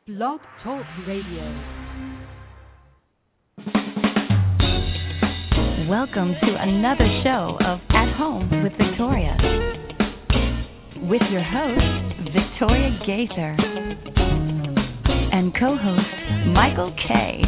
Blog Talk Radio. Welcome to another show of At Home with Victoria. With your host, Victoria Gaither, and co-host, Michael Kay.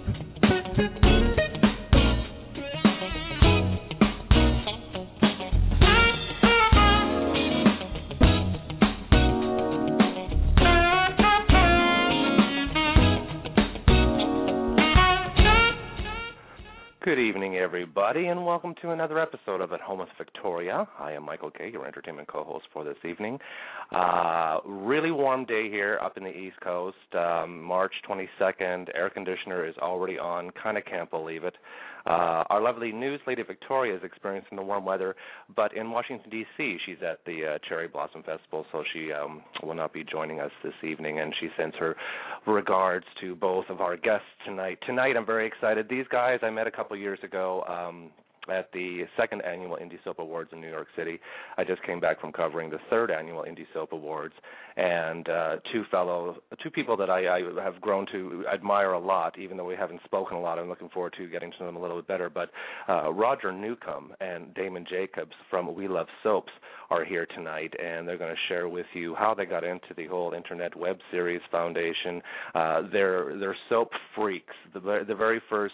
Good evening, everybody, and welcome to another episode of At Home with Victoria. I am Michael Kay, your entertainment co-host for this evening. Really warm day here up in the East Coast. March 22nd, air conditioner is already on. Kind of can't believe it. Our lovely news lady Victoria is experiencing the warm weather, but in Washington, D.C., she's at the Cherry Blossom Festival, so she will not be joining us this evening, and she sends her regards to both of our guests tonight. Tonight, I'm very excited. These guys I met a couple years ago at the second annual Indie Soap Awards in New York City. I just came back from covering the third annual Indie Soap Awards, and two people that I have grown to admire a lot, even though we haven't spoken a lot. I'm looking forward to getting to know them a little bit better. But Roger Newcomb and Damon Jacobs from We Love Soaps are here tonight, and they're going to share with you how they got into the whole Internet Web Series Foundation. They're soap freaks. The very first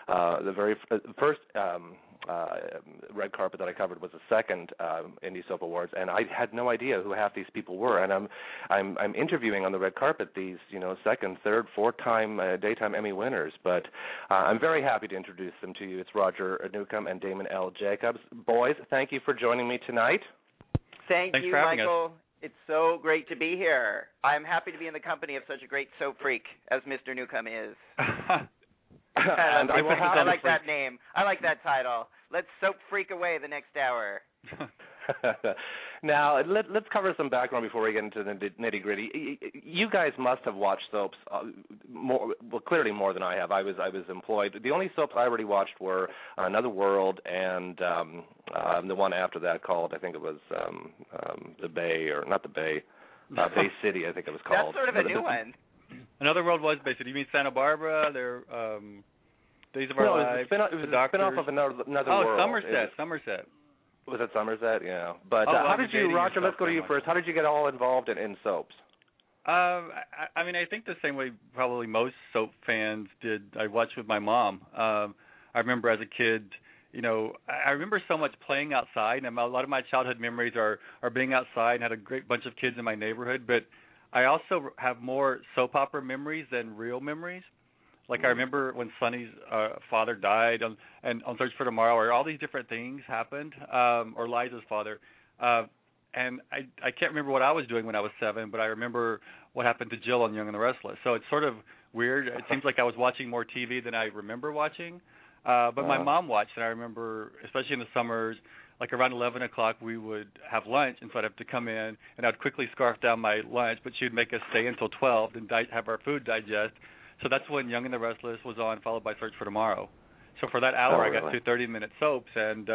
red carpet that I covered was the second Indie Soap Awards, and I had no idea who half these people were. And I'm interviewing on the red carpet these second, third, fourth-time daytime Emmy winners. But I'm very happy to introduce them to you. It's Roger Newcomb and Damon L. Jacobs. Boys, thank you for joining me tonight. Thanks you, Michael. It's so great to be here. I'm happy to be in the company of such a great soap freak as Mr. Newcomb is. And I like that name. I like that title. Let's soap freak away the next hour. Now, let's cover some background before we get into the nitty-gritty. You guys must have watched soaps clearly more than I have. I was employed. The only soaps I already watched were Another World and the one after that called, I think it was The Bay, or not The Bay, Bay City, I think it was called. That's sort of a new one. Another World was basically. You mean Santa Barbara? Their Days of Our Lives. It was a spin-off of Another World. Oh, Somerset. Was it Somerset? Yeah. But how did you, Roger? Let's go to you first. How did you get all involved in soaps? I think the same way probably most soap fans did. I watched with my mom. I remember as a kid. I remember so much playing outside, and a lot of my childhood memories are being outside and had a great bunch of kids in my neighborhood. But I also have more soap opera memories than real memories. Like I remember when Sonny's father died on Search for Tomorrow, or all these different things happened, or Liza's father. And I can't remember what I was doing when I was 7, but I remember what happened to Jill on Young and the Restless. So it's sort of weird. It seems like I was watching more TV than I remember watching. But my mom watched, and I remember, especially in the summers, like around 11 o'clock, we would have lunch, and so I'd have to come in, and I'd quickly scarf down my lunch, but she would make us stay until 12 and have our food digest. So that's when Young and the Restless was on, followed by Search for Tomorrow. So for that hour, I got 2 30-minute soaps, and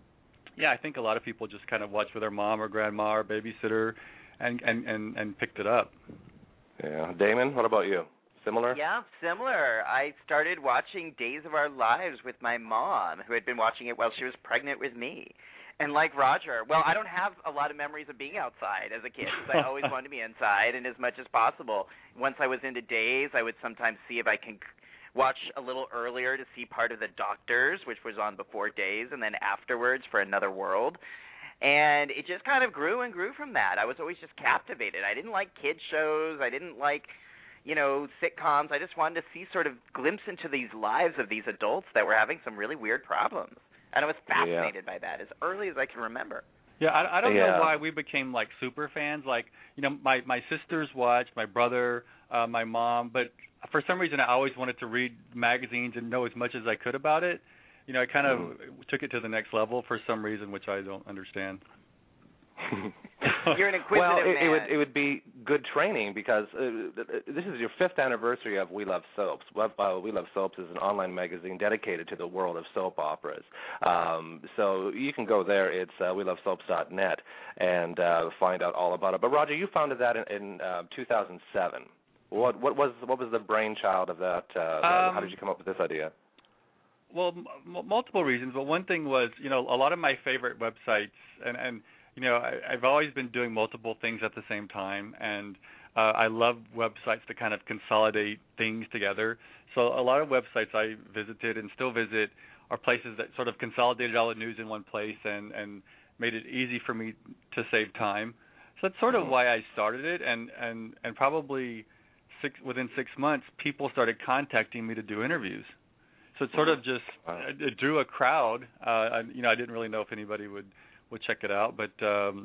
I think a lot of people just kind of watched with their mom or grandma or babysitter and picked it up. Yeah. Damon, what about you? Similar? Yeah, similar. I started watching Days of Our Lives with my mom, who had been watching it while she was pregnant with me. And like Roger, well, I don't have a lot of memories of being outside as a kid, because I always wanted to be inside and as much as possible. Once I was into Days, I would sometimes see if I can watch a little earlier to see part of The Doctors, which was on before Days, and then afterwards for Another World. And it just kind of grew and grew from that. I was always just captivated. I didn't like kid shows. I didn't like sitcoms. I just wanted to see sort of glimpse into these lives of these adults that were having some really weird problems. And I was fascinated by that as early as I can remember. Yeah, I don't know why we became like super fans. Like, my sisters watched, my brother, my mom, but for some reason I always wanted to read magazines and know as much as I could about it. I kind of took it to the next level for some reason, which I don't understand. You're an inquisitive man. It would be good training because this is your 5th anniversary of We Love Soaps. We Love Soaps is an online magazine dedicated to the world of soap operas. So you can go there. It's welovesoaps.net and find out all about it. But, Roger, you founded that in 2007. What was the brainchild of that? How did you come up with this idea? Well, multiple reasons, but one thing was, a lot of my favorite websites, and I've always been doing multiple things at the same time, and I love websites that kind of consolidate things together. So a lot of websites I visited and still visit are places that sort of consolidated all the news in one place and made it easy for me to save time. So that's sort of why I started it, and probably within 6 months, people started contacting me to do interviews. So it sort of just it drew a crowd. I didn't really know if anybody would check it out, but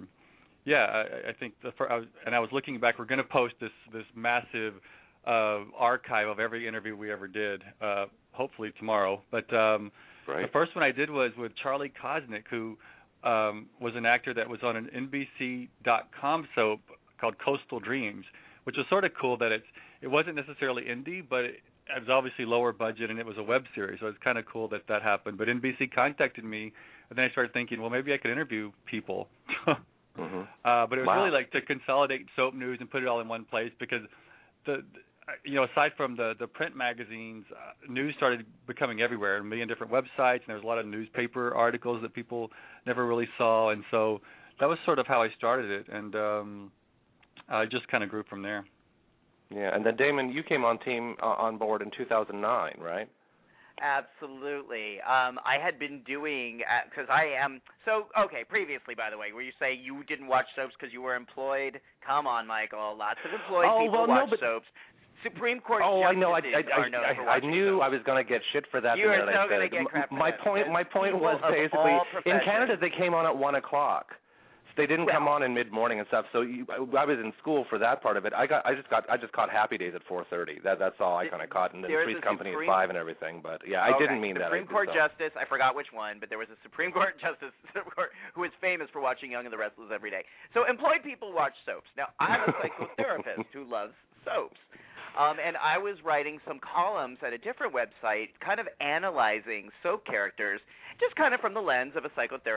I think I was looking back. We're going to post this massive archive of every interview we ever did, hopefully tomorrow. But the first one I did was with Charlie Kosnick, who was an actor that was on an NBC.com soap called Coastal Dreams, which was sort of cool that it wasn't necessarily indie, but it was obviously lower budget, and it was a web series, so it's kind of cool that happened. But NBC contacted me, and then I started thinking, well, maybe I could interview people. But it was really like to consolidate soap news and put it all in one place, because aside from the print magazines, news started becoming everywhere, a million different websites, and there was a lot of newspaper articles that people never really saw, and so that was sort of how I started it, and I just kind of grew from there. Yeah, and then Damon, you came on board in 2009, right? Absolutely. I had been doing, because previously, by the way, where you say you didn't watch soaps because you were employed. Come on, Michael. Lots of employed people watch soaps. Supreme Court justices I know. are known for watching knew soaps. I was going to get shit for that. You are so going to get crap for my that. point was basically, in Canada they came on at 1 o'clock. They didn't come on in mid-morning and stuff. So I was in school for that part of it. I just caught Happy Days at 4:30. That's all I kind of caught, and then Three's Company at 5 and everything. But I didn't mean that. Supreme Court Justice. I forgot which one, but there was a Supreme Court Justice who was famous for watching Young and the Restless every day. So employed people watch soaps. Now I'm a psychotherapist who loves soaps. And I was writing some columns at a different website, kind of analyzing soap characters, just kind of from the lens of a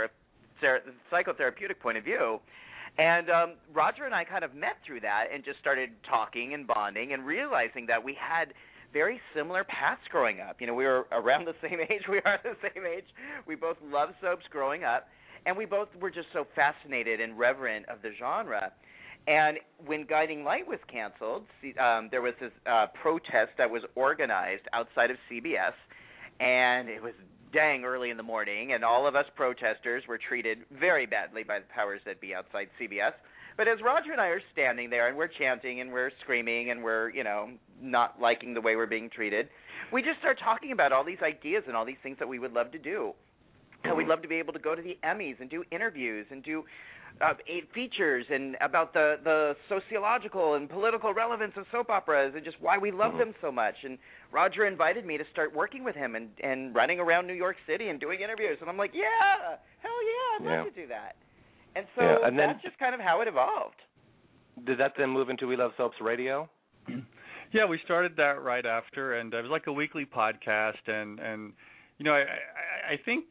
psychotherapeutic point of view. And Roger and I kind of met through that and just started talking and bonding and realizing that we had very similar paths growing up. We were around the same age. We are the same age. We both loved soaps growing up, and we both were just so fascinated and reverent of the genre. And when Guiding Light was canceled, there was this protest that was organized outside of CBS, and it was dang early in the morning, and all of us protesters were treated very badly by the powers that be outside CBS. But as Roger and I are standing there, and we're chanting, and we're screaming, and we're, not liking the way we're being treated, we just start talking about all these ideas and all these things that we would love to do. How we'd love to be able to go to the Emmys and do interviews and do features and about the sociological and political relevance of soap operas and just why we love them so much. And Roger invited me to start working with him and running around New York City and doing interviews. And I'm like, hell yeah, I'd love to do that. And so that's just kind of how it evolved. Did that then move into We Love Soaps Radio? Yeah, we started that right after, and it was like a weekly podcast. And I think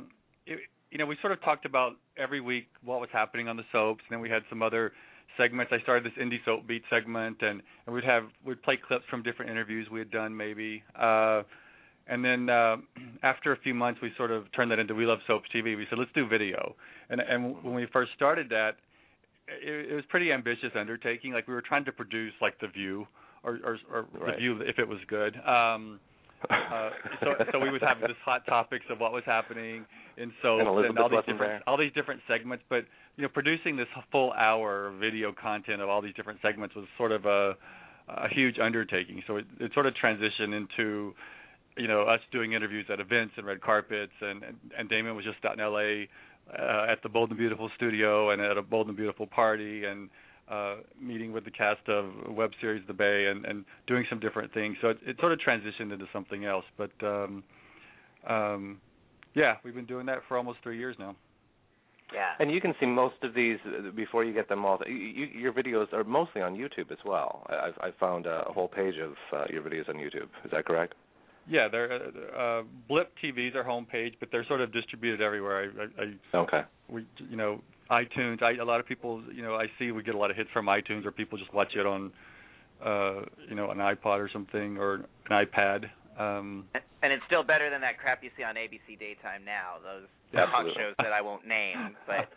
we sort of talked about every week what was happening on the soaps, and then we had some other segments. I started this Indie Soap Beat segment, and we'd play clips from different interviews we had done maybe. And then after a few months, we sort of turned that into We Love Soaps TV. We said, let's do video. And when we first started that, it was pretty ambitious undertaking. Like we were trying to produce like The View or The View if it was good. So we would have this hot topics of what was happening in soaps and all these different segments. But producing this full hour video content of all these different segments was sort of a huge undertaking. So it sort of transitioned into us doing interviews at events and red carpets, and Damon was just out in L.A. At the Bold and Beautiful studio and at a Bold and Beautiful party and meeting with the cast of web series The Bay and doing some different things. So it sort of transitioned into something else. But, we've been doing that for almost 3 years now. Yeah. And you can see most of these before you get them all. Your videos are mostly on YouTube as well. I've found a whole page of your videos on YouTube. Is that correct? Yeah, they're Blip TV's our homepage, but they're sort of distributed everywhere. Okay. We, iTunes. A lot of people, I see we get a lot of hits from iTunes, or people just watch it on an iPod or something, or an iPad. And it's still better than that crap you see on ABC Daytime now, those talk shows that I won't name, but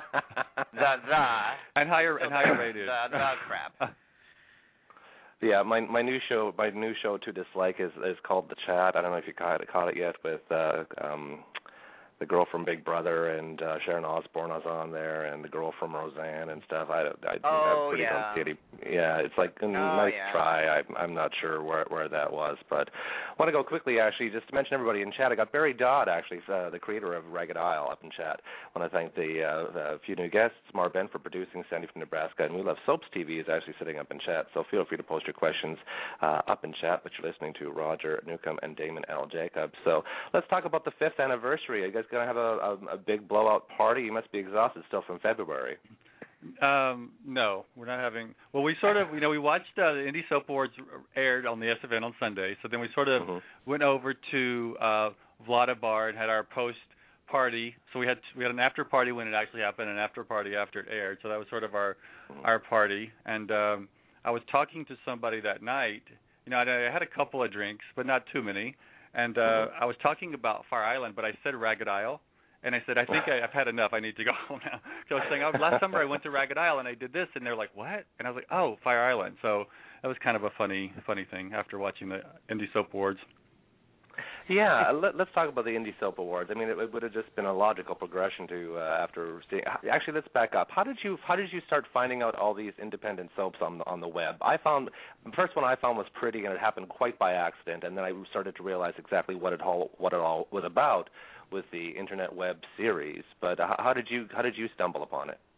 and higher rated. The crap. Yeah, my new show to dislike is called The Chat. I don't know if you caught it yet, with the girl from Big Brother, and Sharon Osbourne was on there, and the girl from Roseanne and stuff. I don't see it. Yeah, it's like a nice try. I'm not sure where that was, but I want to go quickly, actually, just to mention everybody in chat. I got Barry Dodd, actually, the creator of Ragged Isle, up in chat. I want to thank the few new guests, Mar Ben for producing, Sandy from Nebraska, and We Love Soaps TV is actually sitting up in chat, so feel free to post your questions up in chat, but you're listening to Roger Newcomb and Damon L. Jacobs. So let's talk about the 5th anniversary. Are you guys going to have a big blowout party? You must be exhausted still from February. No, we're not having. Well, we sort of, we watched the Indie Soap Awards aired on the SFN on Sunday, so then we sort of went over to Vlada Bar and had our post party. So we had an after party when it actually happened, and an after party after it aired. So that was sort of our party. And I was talking to somebody that night. I had a couple of drinks, but not too many. And I was talking about Fire Island, but I said Ragged Isle. And I said, I think I've had enough. I need to go home now. So I was saying, last summer I went to Ragged Isle and I did this, and they're like, what? And I was like, oh, Fire Island. So that was kind of a funny thing after watching the Indie Soap Awards. Yeah, let's talk about the Indie Soap Awards. I mean, it would have just been a logical progression to after seeing. Actually, let's back up. How did you start finding out all these independent soaps on the web? The first one I found was Pretty, and it happened quite by accident. And then I started to realize exactly what it all was about with the internet web series. But how did you stumble upon it?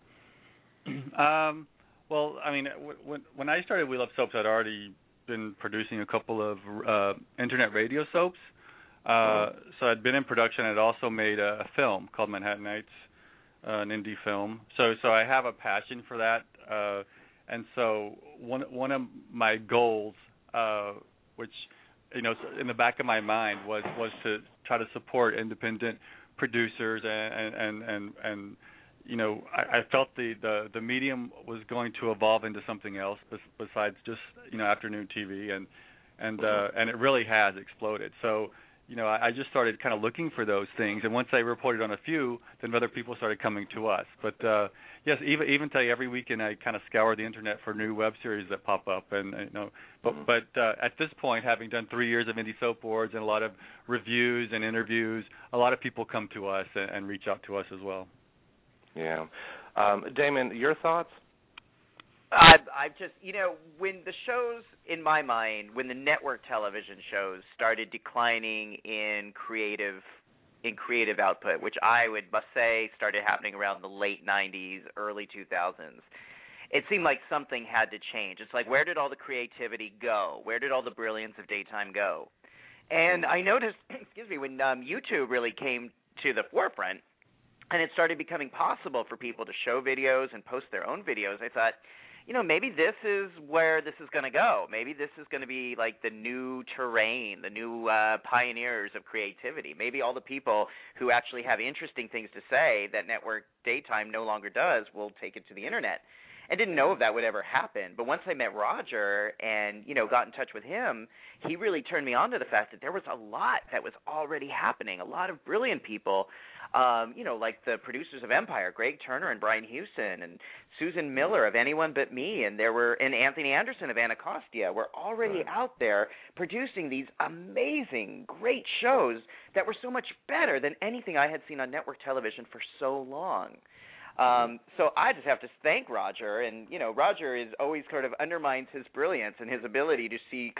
Well, I mean, when I started We Love Soaps, I'd already been producing a couple of internet radio soaps. So I'd been in production. I'd also made a film called Manhattan Nights, an indie film. So I have a passion for that. And so one of my goals, which in the back of my mind was to try to support independent producers, and I felt the medium was going to evolve into something else besides just afternoon TV, and it really has exploded. So I just started kind of looking for those things, and once I reported on a few, then other people started coming to us. But yes, even today, every weekend I kind of scour the internet for new web series that pop up, and But at this point, having done 3 years of Indie Soap Awards and a lot of reviews and interviews, a lot of people come to us and reach out to us as well. Yeah, Damon, your thoughts? I've just, when the shows, in my mind, when the network television shows started declining in creative output, which I must say started happening around the late 90s, early 2000s, it seemed like something had to change. It's like, where did all the creativity go? Where did all the brilliance of daytime go? And I noticed, when YouTube really came to the forefront, and it started becoming possible for people to show videos and post their own videos, I thought, maybe this is where this is going to go. Maybe this is going to be like the new terrain, the new pioneers of creativity. Maybe all the people who actually have interesting things to say that network daytime no longer does will take it to the internet. I didn't know if that would ever happen, but once I met Roger and, got in touch with him, he really turned me on to the fact that there was a lot that was already happening, a lot of brilliant people, like the producers of Empire, Greg Turner and Brian Houston, and Susan Miller of Anyone But Me, and Anthony Anderson of Anacostia were already out there producing these amazing, great shows that were so much better than anything I had seen on network television for so long. So I just have to thank Roger, and Roger is always sort of undermines his brilliance and his ability to see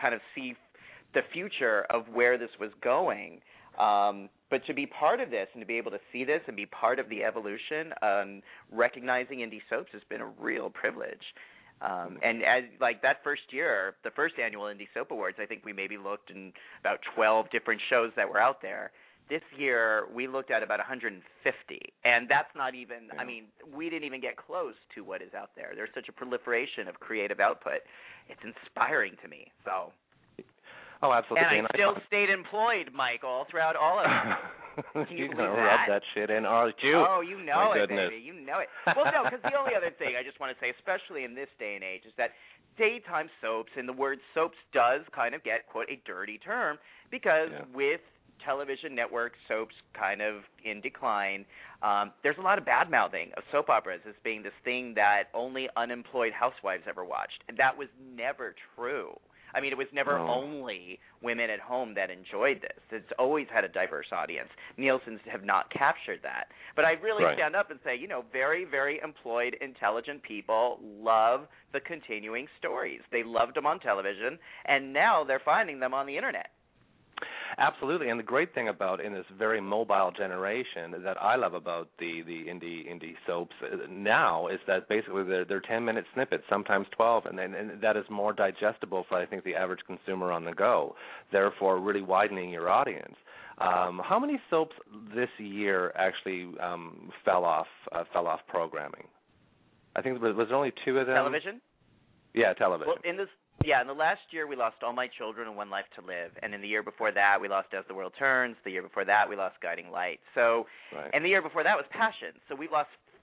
the future of where this was going. But to be part of this and to be able to see this and be part of the evolution, recognizing indie soaps has been a real privilege. And as that first year, the first annual Indie Soap Awards, I think we maybe looked in about 12 different shows that were out there. This year, we looked at about 150, and that's not even, we didn't even get close to what is out there. There's such a proliferation of creative output. It's inspiring to me, so. Oh, absolutely. And I still stayed employed, Michael, throughout all of it. Can you believe gonna rub that shit in, aren't you? Oh, you know My it, goodness. baby. You know it. Well, no, because the only other thing I just want to say, especially in this day and age, is that daytime soaps, and the word soaps does kind of get, quote, a dirty term because with television network soaps kind of in decline, there's a lot of bad-mouthing of soap operas as being this thing that only unemployed housewives ever watched. And that was never true. I mean, it was never only women at home that enjoyed this. It's always had a diverse audience. Nielsen's have not captured that. But I really stand up and say, you know, very, very employed, intelligent people love the continuing stories. They loved them on television, and now they're finding them on the Internet. Absolutely, and the great thing about in this very mobile generation that I love about the indie soaps now is that basically they're 10-minute snippets, sometimes 12, and that is more digestible for I think the average consumer on the go. Therefore, really widening your audience. How many soaps this year actually fell off programming? I think was there only 2 of them. Television? Yeah, television. Well, in the last year, we lost All My Children and One Life to Live. And in the year before that, we lost As the World Turns. The year before that, we lost Guiding Light. So, and the year before that was Passion. So we've lost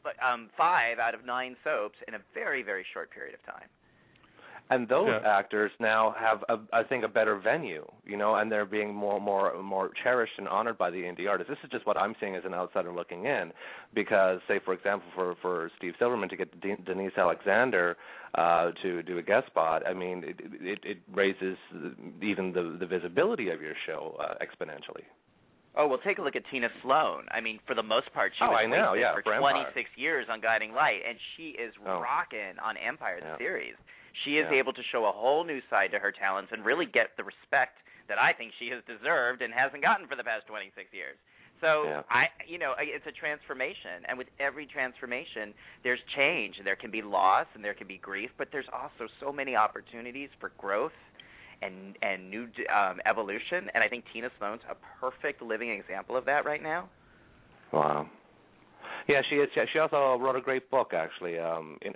5 out of 9 soaps in a very, very short period of time. And those actors now have, I think, a better venue, you know, and they're being more cherished and honored by the indie artists. This is just what I'm seeing as an outsider looking in, because, say, for example, for Steve Silverman to get Denise Alexander to do a guest spot, I mean, it raises even the visibility of your show exponentially. Oh, well, take a look at Tina Sloan. I mean, for the most part, she was wasted for 26 years on Guiding Light, and she is rocking on Empire, the series. She is able to show a whole new side to her talents and really get the respect that I think she has deserved and hasn't gotten for the past 26 years. So, it's a transformation, and with every transformation, there's change, and there can be loss, and there can be grief, but there's also so many opportunities for growth and new evolution, and I think Tina Sloan's a perfect living example of that right now. Wow. Yeah, she is. She also wrote a great book, actually. It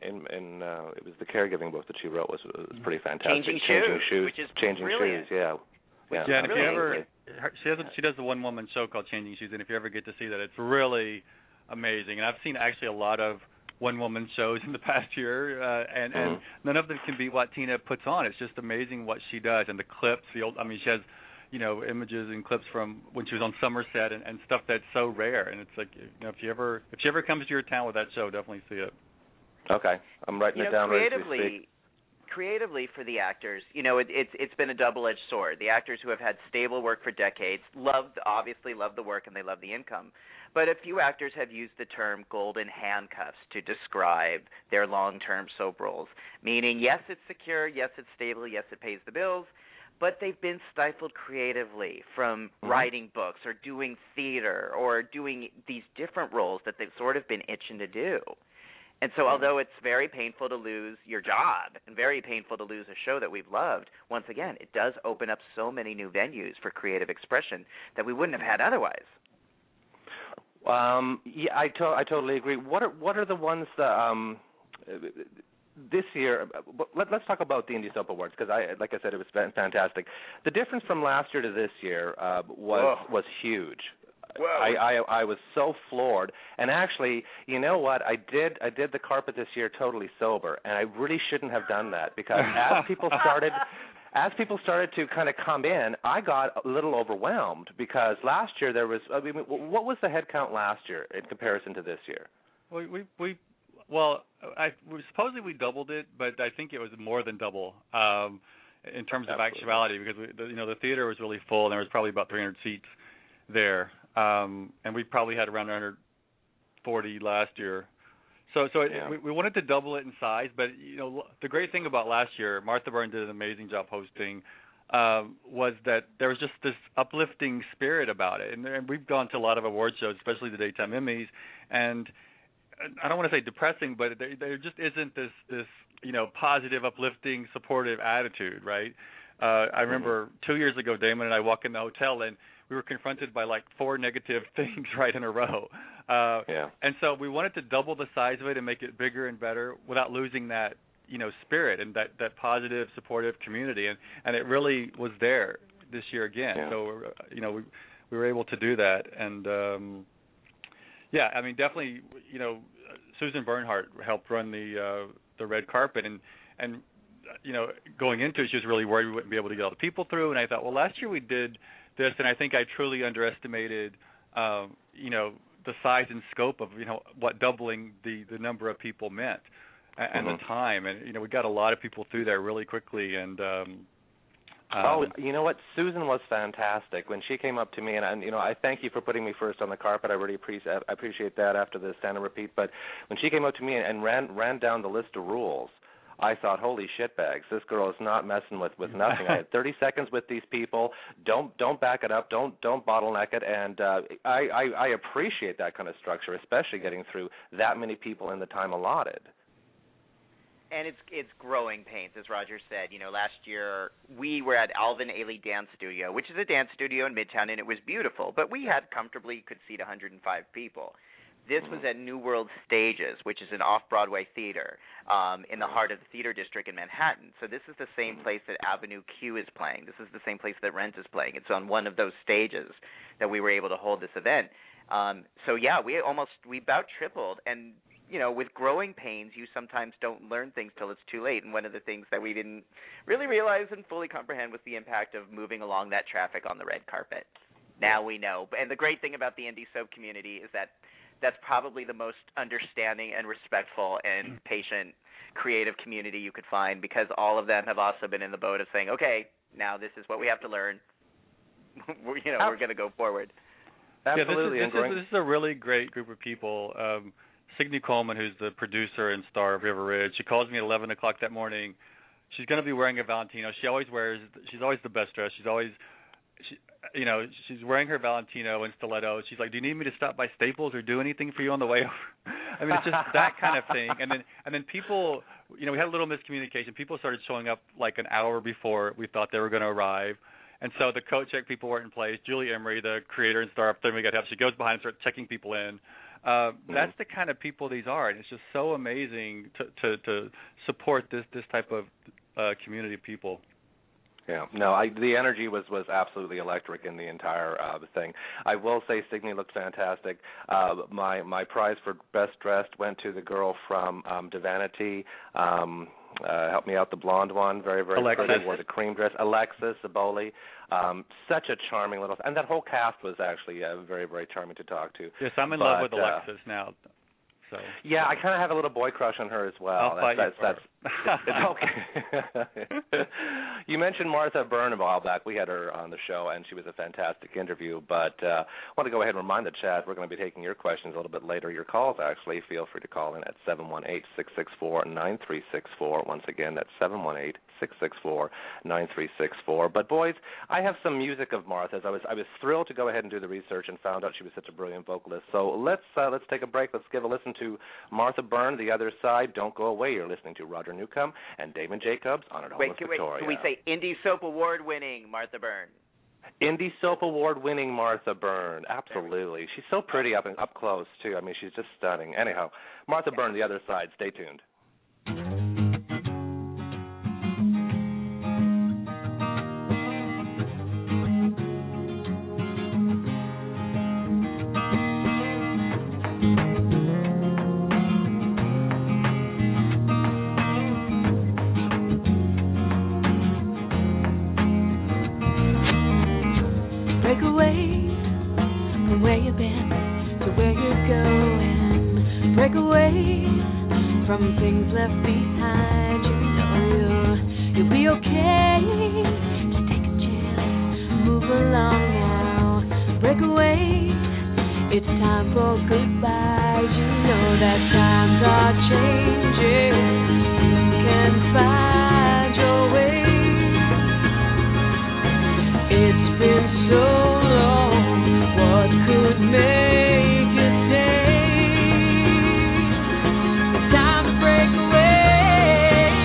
was the caregiving book that she wrote was pretty fantastic. Changing Shoes, which is Changing brilliant. Shoes, yeah. Yeah, and if you ever, she does a one-woman show called Changing Shoes, and if you ever get to see that, it's really amazing. And I've seen actually a lot of one-woman shows in the past year, and none of them can beat what Tina puts on. It's just amazing what she does, and the clips. She has, images and clips from when she was on Somerset and stuff that's so rare. And it's like, if she ever comes to your town with that show, definitely see it. Okay, I'm writing it down. Creatively for the actors, it's been a double-edged sword. The actors who have had stable work for decades obviously love the work and they love the income. But a few actors have used the term golden handcuffs to describe their long-term soap roles, meaning, yes, it's secure, yes, it's stable, yes, it pays the bills, but they've been stifled creatively from writing books or doing theater or doing these different roles that they've sort of been itching to do. And so although it's very painful to lose your job and very painful to lose a show that we've loved, once again, it does open up so many new venues for creative expression that we wouldn't have had otherwise. I totally agree. What are the ones that this year? Let's talk about the Indie Soap Awards, because like I said, it was fantastic. The difference from last year to this year was huge. I was so floored, and actually, you know what? I did the carpet this year totally sober, and I really shouldn't have done that, because as people started to kind of come in, I got a little overwhelmed, because last year there was. I mean, what was the head count last year in comparison to this year? Supposedly we doubled it, but I think it was more than double in terms of actuality, because the theater was really full, and there was probably about 300 seats there. And we probably had around 140 last year. So we wanted to double it in size, but the great thing about last year, Martha Byrne did an amazing job hosting, was that there was just this uplifting spirit about it. And we've gone to a lot of award shows, especially the Daytime Emmys, and I don't want to say depressing, but there just isn't this positive, uplifting, supportive attitude, right? I remember 2 years ago, Damon and I walked in the hotel, and we were confronted by like 4 negative things right in a row. And so we wanted to double the size of it and make it bigger and better without losing that, spirit and that positive, supportive community. And it really was there this year again. Yeah. So, we were able to do that. And, definitely, Susan Bernhardt helped run the red carpet. And going into it, she was really worried we wouldn't be able to get all the people through. And I thought, well, last year we did this, and I think I truly underestimated, the size and scope of, what doubling the number of people meant and the time. And, we got a lot of people through there really quickly. And you know what? Susan was fantastic when she came up to me, and I thank you for putting me first on the carpet. I really appreciate that after the stand and repeat. But when she came up to me and ran down the list of rules, I thought, holy shitbags, this girl is not messing with nothing. I had 30 seconds with these people. Don't back it up. Don't bottleneck it. And I appreciate that kind of structure, especially getting through that many people in the time allotted. And it's growing pains, as Roger said. Last year we were at Alvin Ailey Dance Studio, which is a dance studio in Midtown, and it was beautiful. But we had comfortably could seat 105 people. This was at New World Stages, which is an off-Broadway theater in the heart of the theater district in Manhattan. So this is the same place that Avenue Q is playing. This is the same place that Rent is playing. It's on one of those stages that we were able to hold this event. We about tripled. And with growing pains, you sometimes don't learn things till it's too late. And one of the things that we didn't really realize and fully comprehend was the impact of moving along that traffic on the red carpet. Now we know. And the great thing about the indie soap community is that that's probably the most understanding and respectful and patient, creative community you could find, because all of them have also been in the boat of saying, okay, now this is what we have to learn. We're going to go forward. Absolutely. This is a really great group of people. Signe Coleman, who's the producer and star of River Ridge, she calls me at 11 o'clock that morning. She's going to be wearing a Valentino. She's always the best dressed. She's wearing her Valentino and stilettos. She's like, do you need me to stop by Staples or do anything for you on the way over? I mean, it's just that kind of thing. And then people, we had a little miscommunication. People started showing up like an hour before we thought they were going to arrive. And so the coat check people weren't in place. Julie Emery, the creator and star of Thermie Got Help, she goes behind and starts checking people in. That's the kind of people these are. And it's just so amazing to support this type of community of people. Yeah, no, the energy was absolutely electric in the entire thing. I will say Signe looked fantastic. My prize for best dressed went to the girl from Divinity. Help me out, the blonde one, very, very pretty, wore the cream dress. Alexis Zaboli, such a charming little, and that whole cast was actually very, very charming to talk to. Yes, I'm in love with Alexis now. So. Yeah, I kind of have a little boy crush on her as well. I'll fight you for her. It's okay. You mentioned Martha Byrne a while back. We had her on the show, and she was a fantastic interview. But I want to go ahead and remind the chat, we're going to be taking your questions a little bit later, your calls, actually. Feel free to call in at 718-664-9364. Once again, that's 718-664-9364. But, boys, I have some music of Martha's. I was thrilled to go ahead and do the research and found out she was such a brilliant vocalist. So let's take a break. Let's give a listen to Martha Byrne, The Other Side. Don't go away. You're listening to Roger Newcomb and Damon Jacobs on At Home with Victoria. Can we say Indie Soap Award-winning Martha Byrne? Indie Soap Award-winning Martha Byrne. Absolutely. She's so pretty up close, too. I mean, she's just stunning. Anyhow, Martha Byrne, The Other Side. Stay tuned. Break away from things left behind. You know you'll be okay. Just take a chance, move along now. Break away, it's time for goodbye. You know that times are changing. You can find your way. It's been so long. What could make you stay? Time to break away.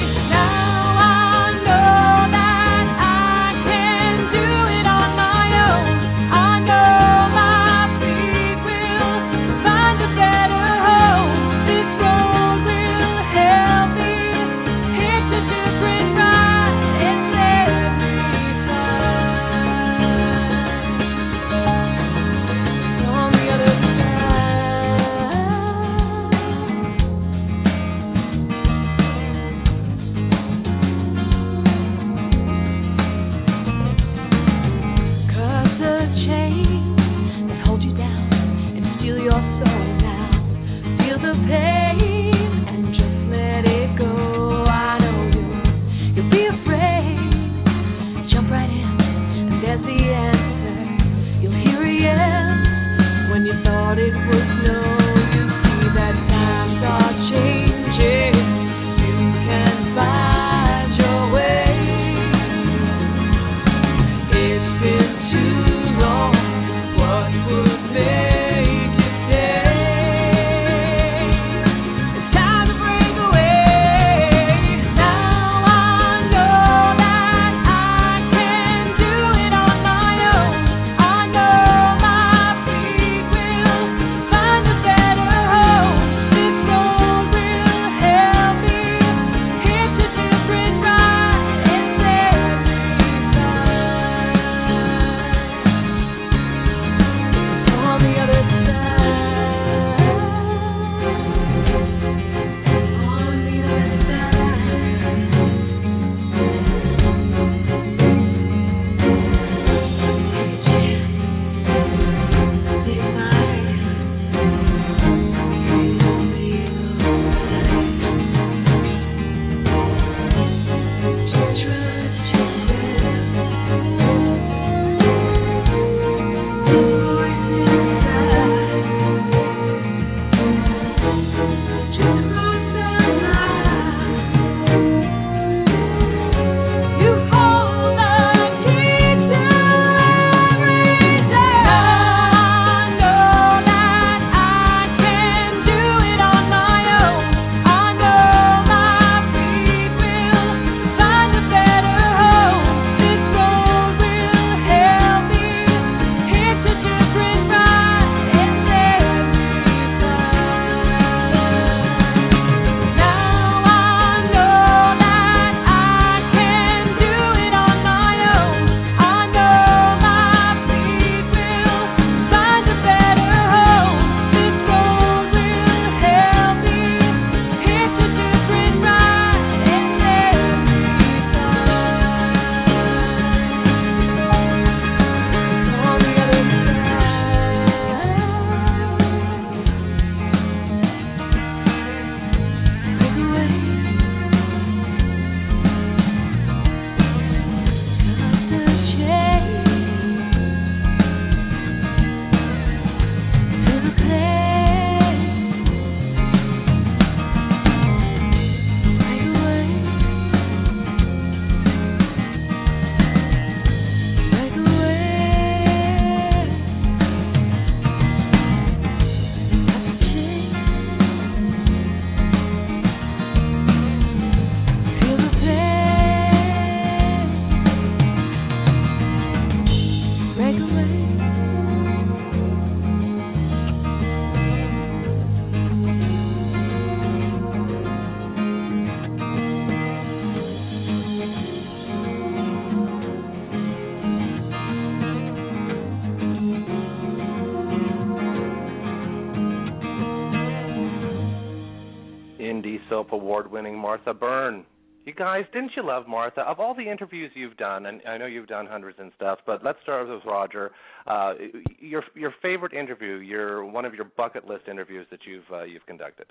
award-winning Martha Byrne. You guys, didn't you love Martha? Of all the interviews you've done, and I know you've done hundreds and stuff, but let's start with Roger. Your favorite interview, one of your bucket list interviews that you've conducted.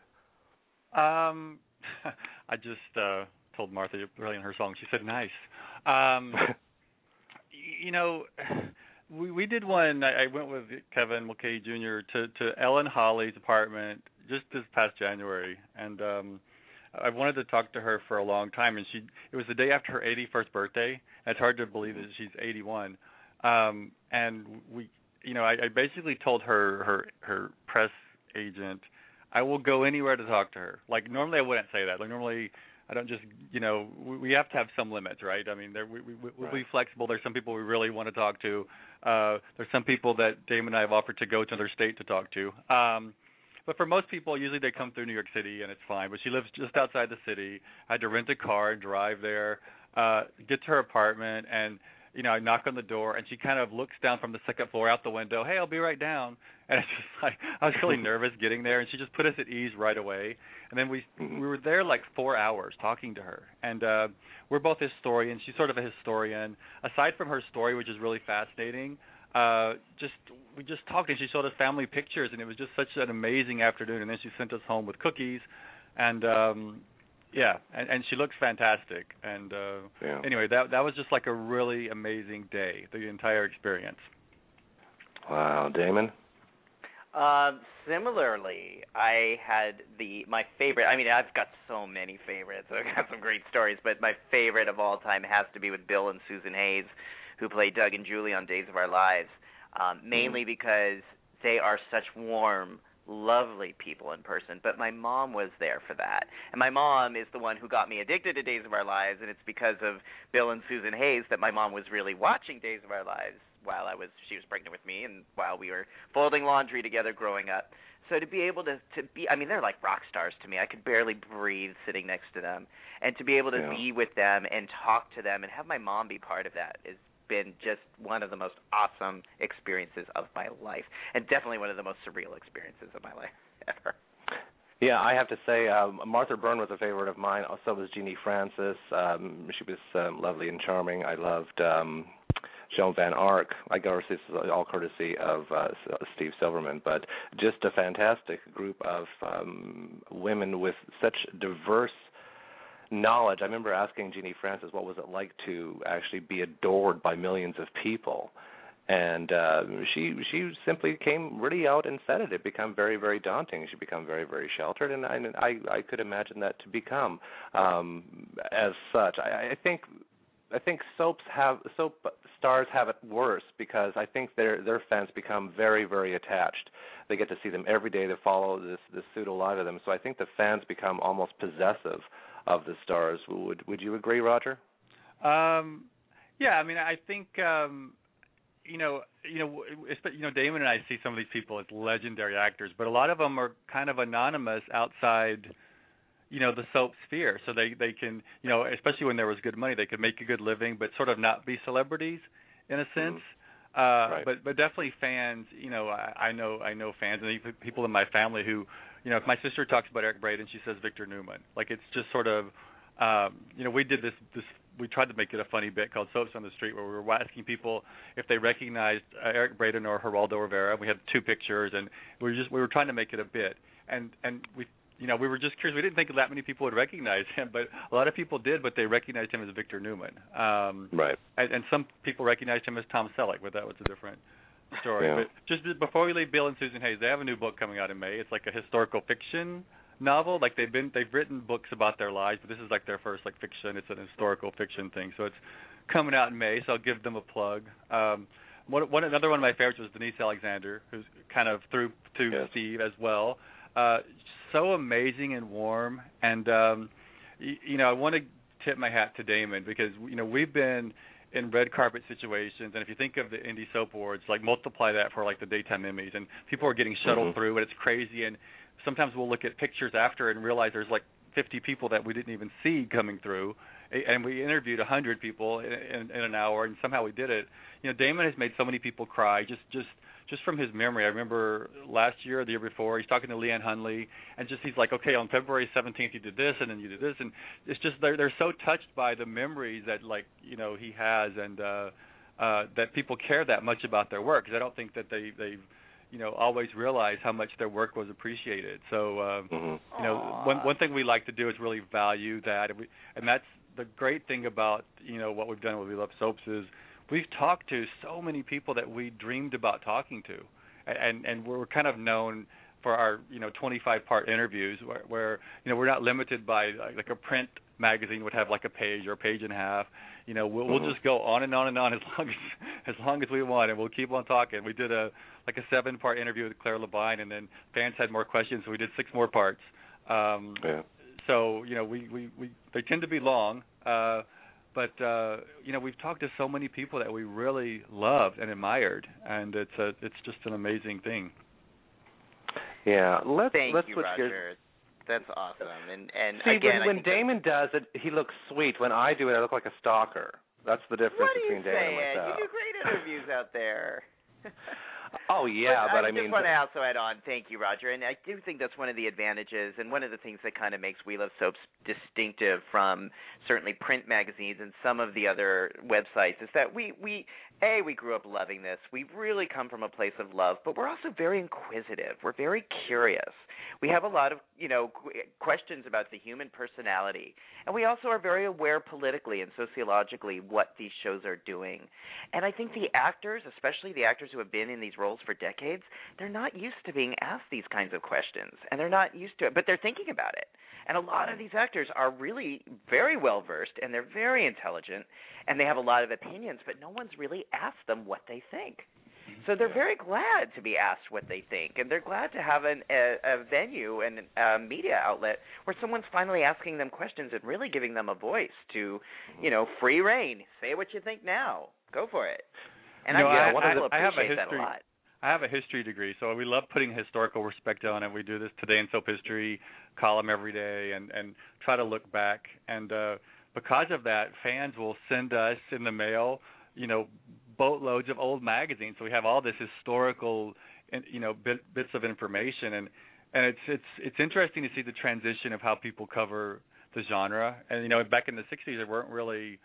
I just told Martha early in her song. She said nice. We did one. I went with Kevin Mulcahy Jr. to Ellen Holly's apartment just this past January, and I wanted to talk to her for a long time. And it was the day after her 81st birthday. It's hard to believe that she's 81. And I basically told her press agent, I will go anywhere to talk to her. Like normally I wouldn't say that. Like normally I don't just, we have to have some limits, right? I mean, we'll be flexible. There's some people we really want to talk to. There's some people that Damon and I have offered to go to another state to talk to. But for most people, usually they come through New York City and it's fine. But she lives just outside the city. I had to rent a car and drive there, get to her apartment, and I knock on the door, and she kind of looks down from the second floor out the window. Hey, I'll be right down. And it's just like I was really nervous getting there, and she just put us at ease right away. And then we were there like 4 hours talking to her. And we're both historians. She's sort of a historian. Aside from her story, which is really fascinating, we just talked, and she showed us family pictures, and it was just such an amazing afternoon. And then she sent us home with cookies, and and she looks fantastic. And anyway, that was just like a really amazing day, the entire experience. Wow, Damon? Similarly, I had my favorite. I mean, I've got so many favorites. I've got some great stories, but my favorite of all time has to be with Bill and Susan Hayes, who played Doug and Julie on Days of Our Lives, mainly because they are such warm, lovely people in person, but my mom was there for that. And my mom is the one who got me addicted to Days of Our Lives, and it's because of Bill and Susan Hayes that my mom was really watching Days of Our Lives while she was pregnant with me and while we were folding laundry together growing up. So to be able to be, I mean, they're like rock stars to me. I could barely breathe sitting next to them. And to be able to be with them and talk to them and have my mom be part of that has been just one of the most awesome experiences of my life, and definitely one of the most surreal experiences of my life ever. Yeah, I have to say, Martha Byrne was a favorite of mine. So was Jeannie Francis. She was lovely and charming. I loved Joan Van Ark. I got her all courtesy of Steve Silverman, but just a fantastic group of women with such diverse knowledge. I remember asking Jeannie Francis what was it like to actually be adored by millions of people, and she simply came really out and said it. It became very, very daunting. She became very, very sheltered, and I could imagine that to become as such. I think soap stars have it worse because I think their fans become very, very attached. They get to see them every day. They follow this pseudo life of them. So I think the fans become almost possessive of the stars. Would you agree, Roger? Yeah, I mean, I think Damon and I see some of these people as legendary actors, but a lot of them are kind of anonymous outside, the soap sphere. So they can, especially when there was good money, they could make a good living, but sort of not be celebrities in a sense. Right. But definitely fans. I know fans and people in my family who, if my sister talks about Eric Braeden, she says Victor Newman. Like it's just sort of, we did this. We tried to make it a funny bit called Soaps on the Street, where we were asking people if they recognized Eric Braeden or Geraldo Rivera. We had two pictures, and we were trying to make it a bit, and we were just curious. We didn't think that many people would recognize him, but a lot of people did. But they recognized him as Victor Newman. Right. And some people recognized him as Tom Selleck, but that was a different story. Yeah. But just before we leave Bill and Susan Hayes, they have a new book coming out in May. It's like a historical fiction novel. Like they've written books about their lives, but this is like their first like fiction. It's an historical fiction thing. So it's coming out in May. So I'll give them a plug. Another one of my favorites was Denise Alexander, who's kind of through to Steve as well. So amazing and warm, and I want to tip my hat to Damon because we've been in red carpet situations, and if you think of the Indie Soap Awards, like multiply that for like the daytime Emmys, and people are getting shuttled through, and it's crazy. And sometimes we'll look at pictures after and realize there's like 50 people that we didn't even see coming through, and we interviewed 100 people in an hour, and somehow we did it. Damon has made so many people cry just from his memory. I remember last year or the year before, he's talking to Leanne Hunley, and he's like, okay, on February 17th you did this, and then you did this, and it's just they're so touched by the memories that he has, and that people care that much about their work, because I don't think that they've always realize how much their work was appreciated. So, one thing we like to do is really value that, and that's the great thing about what we've done with We Love Soaps is we've talked to so many people that we dreamed about talking to, and we're kind of known for our 25-part interviews where we're not limited by like a print magazine would have like a page or a page and a half. We'll just go on and on and on as long as we want, and we'll keep on talking. We did a 7-part interview with Claire Labine, and then fans had more questions, so we did 6 more parts. So we they tend to be long, but we've talked to so many people that we really loved and admired, and it's just an amazing thing. Yeah, let's you, switch Roger. gears. That's awesome. And see, again, when Damon does it, he looks sweet. When I do it, I look like a stalker. That's the difference between Damon and myself. You do great interviews out there. Oh, yeah, but I just want to also add on, thank you, Roger, and I do think that's one of the advantages and one of the things that kind of makes We Love Soaps distinctive from certainly print magazines and some of the other websites is that we grew up loving this. We really come from a place of love, but we're also very inquisitive. We're very curious. We have a lot of, questions about the human personality, and we also are very aware politically and sociologically what these shows are doing. And I think the actors, especially the actors who have been in these roles for decades, they're not used to being asked these kinds of questions, and they're not used to it, but they're thinking about it. And a lot of these actors are really very well-versed, and they're very intelligent, and they have a lot of opinions, but no one's really asked them what they think. So they're very glad to be asked what they think, and they're glad to have a venue and a media outlet where someone's finally asking them questions and really giving them a voice to, free reign. Say what you think now. Go for it. And I appreciate that a lot. I have a history degree, so we love putting historical perspective on it. We do this Today in Soap History column every day and try to look back. And because of that, fans will send us in the mail, boatloads of old magazines. So we have all this historical, bits of information, and it's interesting to see the transition of how people cover the genre. And back in the '60s, there weren't really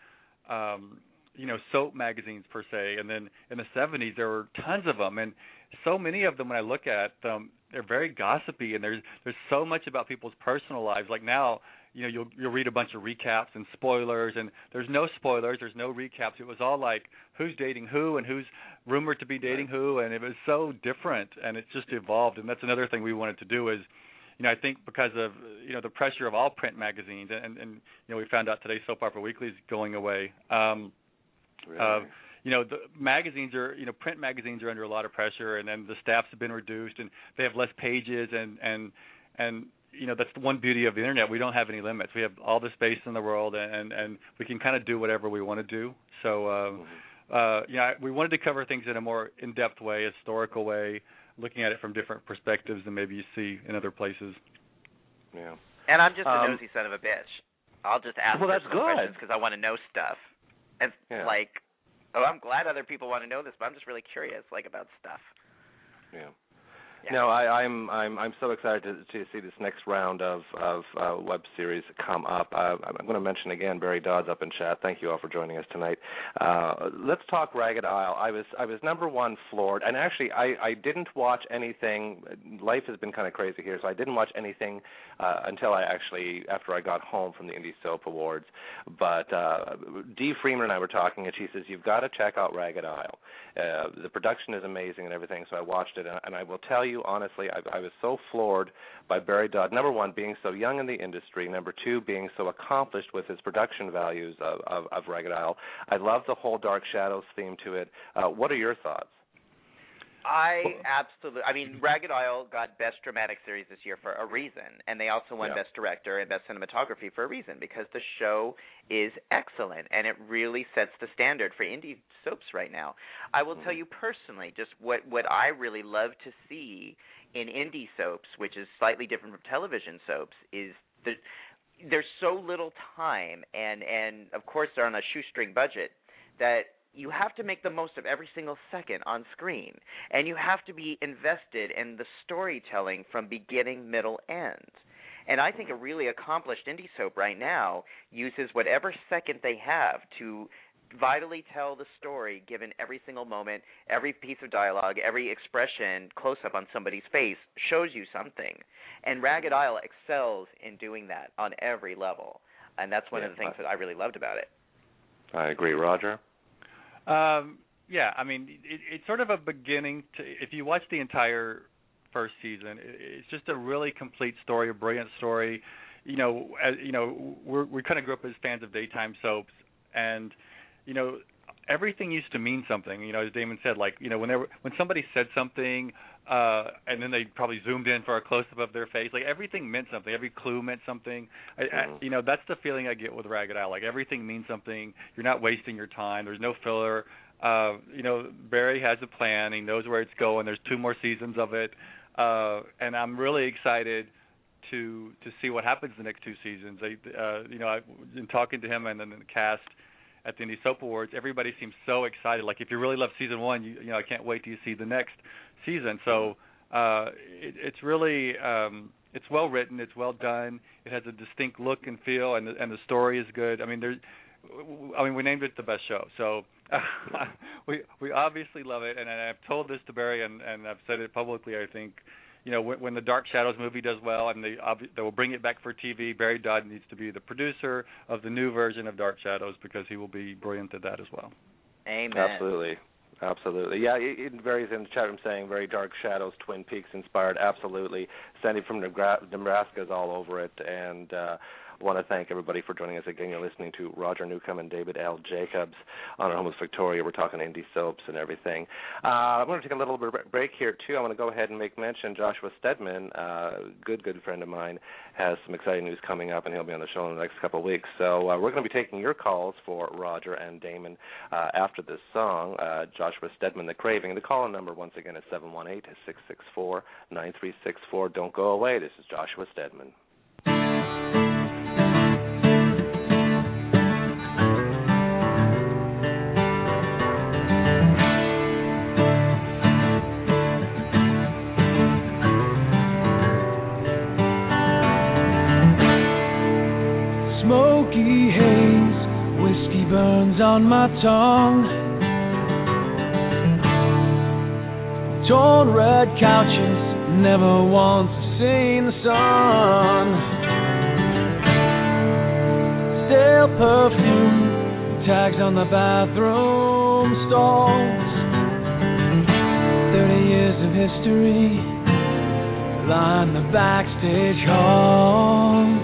soap magazines per se, and then in the '70s there were tons of them, and so many of them when I look at them, they're very gossipy, and there's so much about people's personal lives. Like now, you'll read a bunch of recaps and spoilers, and there's no spoilers, there's no recaps. It was all like who's dating who and who's rumored to be dating who, and it was so different, and it's just evolved. And that's another thing we wanted to do is, I think because of the pressure of all print magazines, and we found out today Soap Opera Weekly is going away. Really? The magazines are, print magazines are under a lot of pressure, and then the staffs have been reduced, and they have less pages, and that's the one beauty of the internet. We don't have any limits. We have all the space in the world, and we can kind of do whatever we want to do. So, we wanted to cover things in a more in-depth way, historical way, looking at it from different perspectives than maybe you see in other places. Yeah. And I'm just a nosy son of a bitch. I'll just ask that's good. questions because I want to know stuff. And I'm glad other people want to know this, but I'm just really curious, about stuff. Yeah. No, I'm so excited to see this next round of web series come up. I'm going to mention again Barry Dodds up in chat. Thank you all for joining us tonight. Let's talk Ragged Isle. I was number one floored, and actually I didn't watch anything. Life has been kind of crazy here, so I didn't watch anything until after I got home from the Indie Soap Awards. But Dee Freeman and I were talking, and she says you've got to check out Ragged Isle. The production is amazing and everything, so I watched it, and I will tell you honestly, I was so floored by Barry Dodd. Number one, being so young in the industry. Number two, being so accomplished with his production values of Ragged Isle. I love the whole Dark Shadows theme to it. What are your thoughts? Ragged Isle got Best Dramatic Series this year for a reason, and they also won Best Director and Best Cinematography for a reason, because the show is excellent, and it really sets the standard for indie soaps right now. I will tell you personally, just what I really love to see in indie soaps, which is slightly different from television soaps, is there's so little time, and of course they're on a shoestring budget, that you have to make the most of every single second on screen, and you have to be invested in the storytelling from beginning, middle, end. And I think a really accomplished indie soap right now uses whatever second they have to vitally tell the story, given every single moment, every piece of dialogue, every expression, close-up on somebody's face shows you something. And Ragged Isle excels in doing that on every level. And that's one of the things that I really loved about it. I agree. Roger? Yeah, I mean, it's sort of a beginning to, if you watch the entire first season, it's just a really complete story, a brilliant story. We kind of grew up as fans of daytime soaps, and everything used to mean something. As Damon said, when somebody said something, and then they probably zoomed in for a close-up of their face, everything meant something. Every clue meant something. That's the feeling I get with Ragged Isle. Everything means something. You're not wasting your time. There's no filler. Barry has a plan. He knows where it's going. There's 2 more seasons of it, and I'm really excited to see what happens the next 2 seasons. In talking to him and then the cast at the Indie Soap Awards, everybody seems so excited. If you really love season 1, I can't wait till you see the next season. So it's really it's well written, it's well done. It has a distinct look and feel, and the story is good. I mean, we named it the best show, so we obviously love it. And I've told this to Barry, and I've said it publicly. I think when the Dark Shadows movie does well, and they will bring it back for TV, Barry Dodd needs to be the producer of the new version of Dark Shadows, because he will be brilliant at that as well. Amen. Absolutely. Yeah, Barry's in the chat room saying very Dark Shadows, Twin Peaks inspired. Absolutely. Sandy from Nebraska is all over it, and I want to thank everybody for joining us again. You're listening to Roger Newcomb and David L. Jacobs on Home with Victoria. We're talking indie soaps and everything. I'm going to take a little bit of break here, too. I want to go ahead and make mention Joshua Stedman, good friend of mine, has some exciting news coming up, and he'll be on the show in the next couple of weeks. So we're going to be taking your calls for Roger and Damon after this song, Joshua Stedman, The Craving. The call-in number, once again, is 718-664-9364. Don't go away. This is Joshua Stedman. On my tongue, torn red couches, never once seen the sun. Stale perfume, tags on the bathroom stalls. 30 years of history line the backstage halls.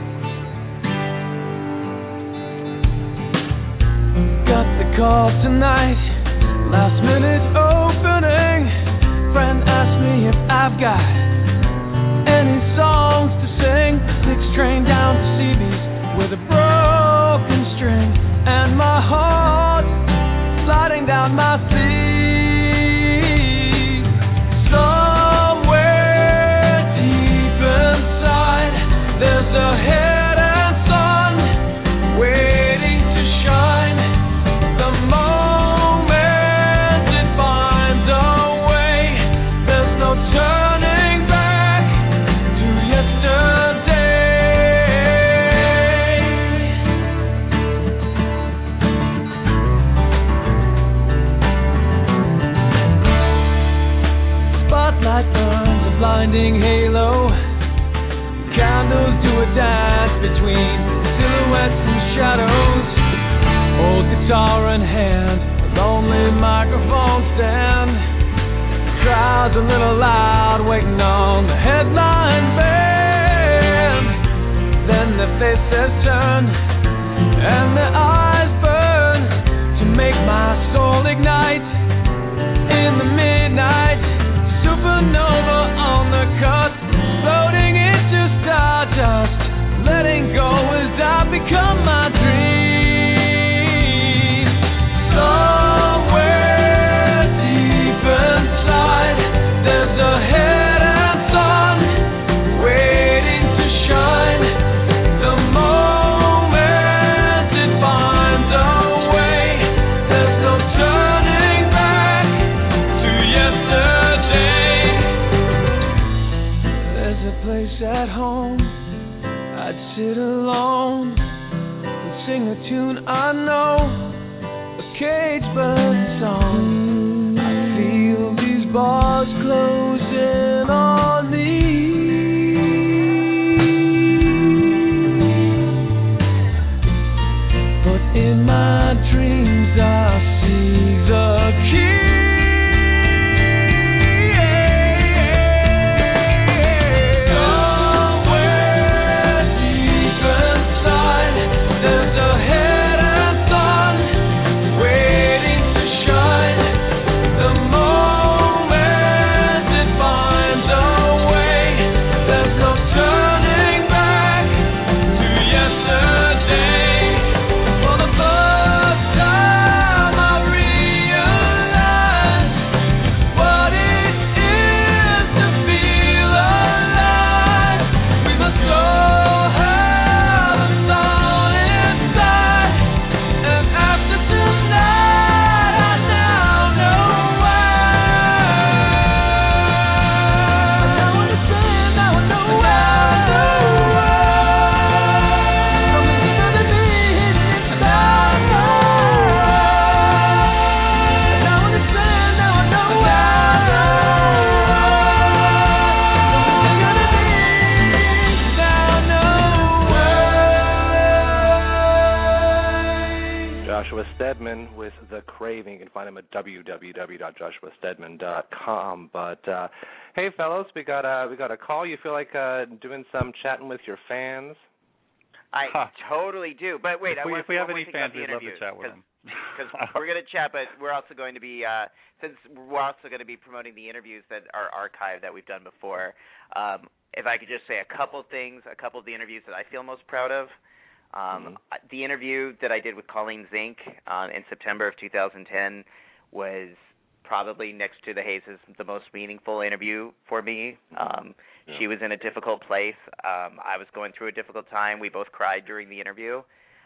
Got the call tonight, last minute opening. Friend asked me if I've got any songs to sing. 6 train down to CB's with a broken string, and my heart sliding down my sleeve. Somewhere deep inside, there's a hidden sun waiting to shine. The moment it finds a way, there's no turning back to yesterday. Spotlight burns a blinding halo. Candles do a dance between silhouettes and shadows. Old guitar in hand, a lonely microphone stand. The crowd's a little loud, waiting on the headline band. Then their faces turn and their eyes burn to make my soul ignite. In the midnight, supernova on the cusp, floating into stardust. Letting go as I become my dream. Somewhere deep inside, there's a hidden sun waiting to shine. The Craving. You can find him at www.joshuastedman.com. But hey, fellows, we got a call. You feel like doing some chatting with your fans? I totally do. But wait, if we have any fans, we'd love to chat with them. Because we're going to chat, but we're also going to be since we're also going to be promoting the interviews that are archived that we've done before. If I could just say a couple of the interviews that I feel most proud of. The interview that I did with Colleen Zink in September of 2010 was probably next to the Hayes' the most meaningful interview for me. She was in a difficult place. I was going through a difficult time. We both cried during the interview.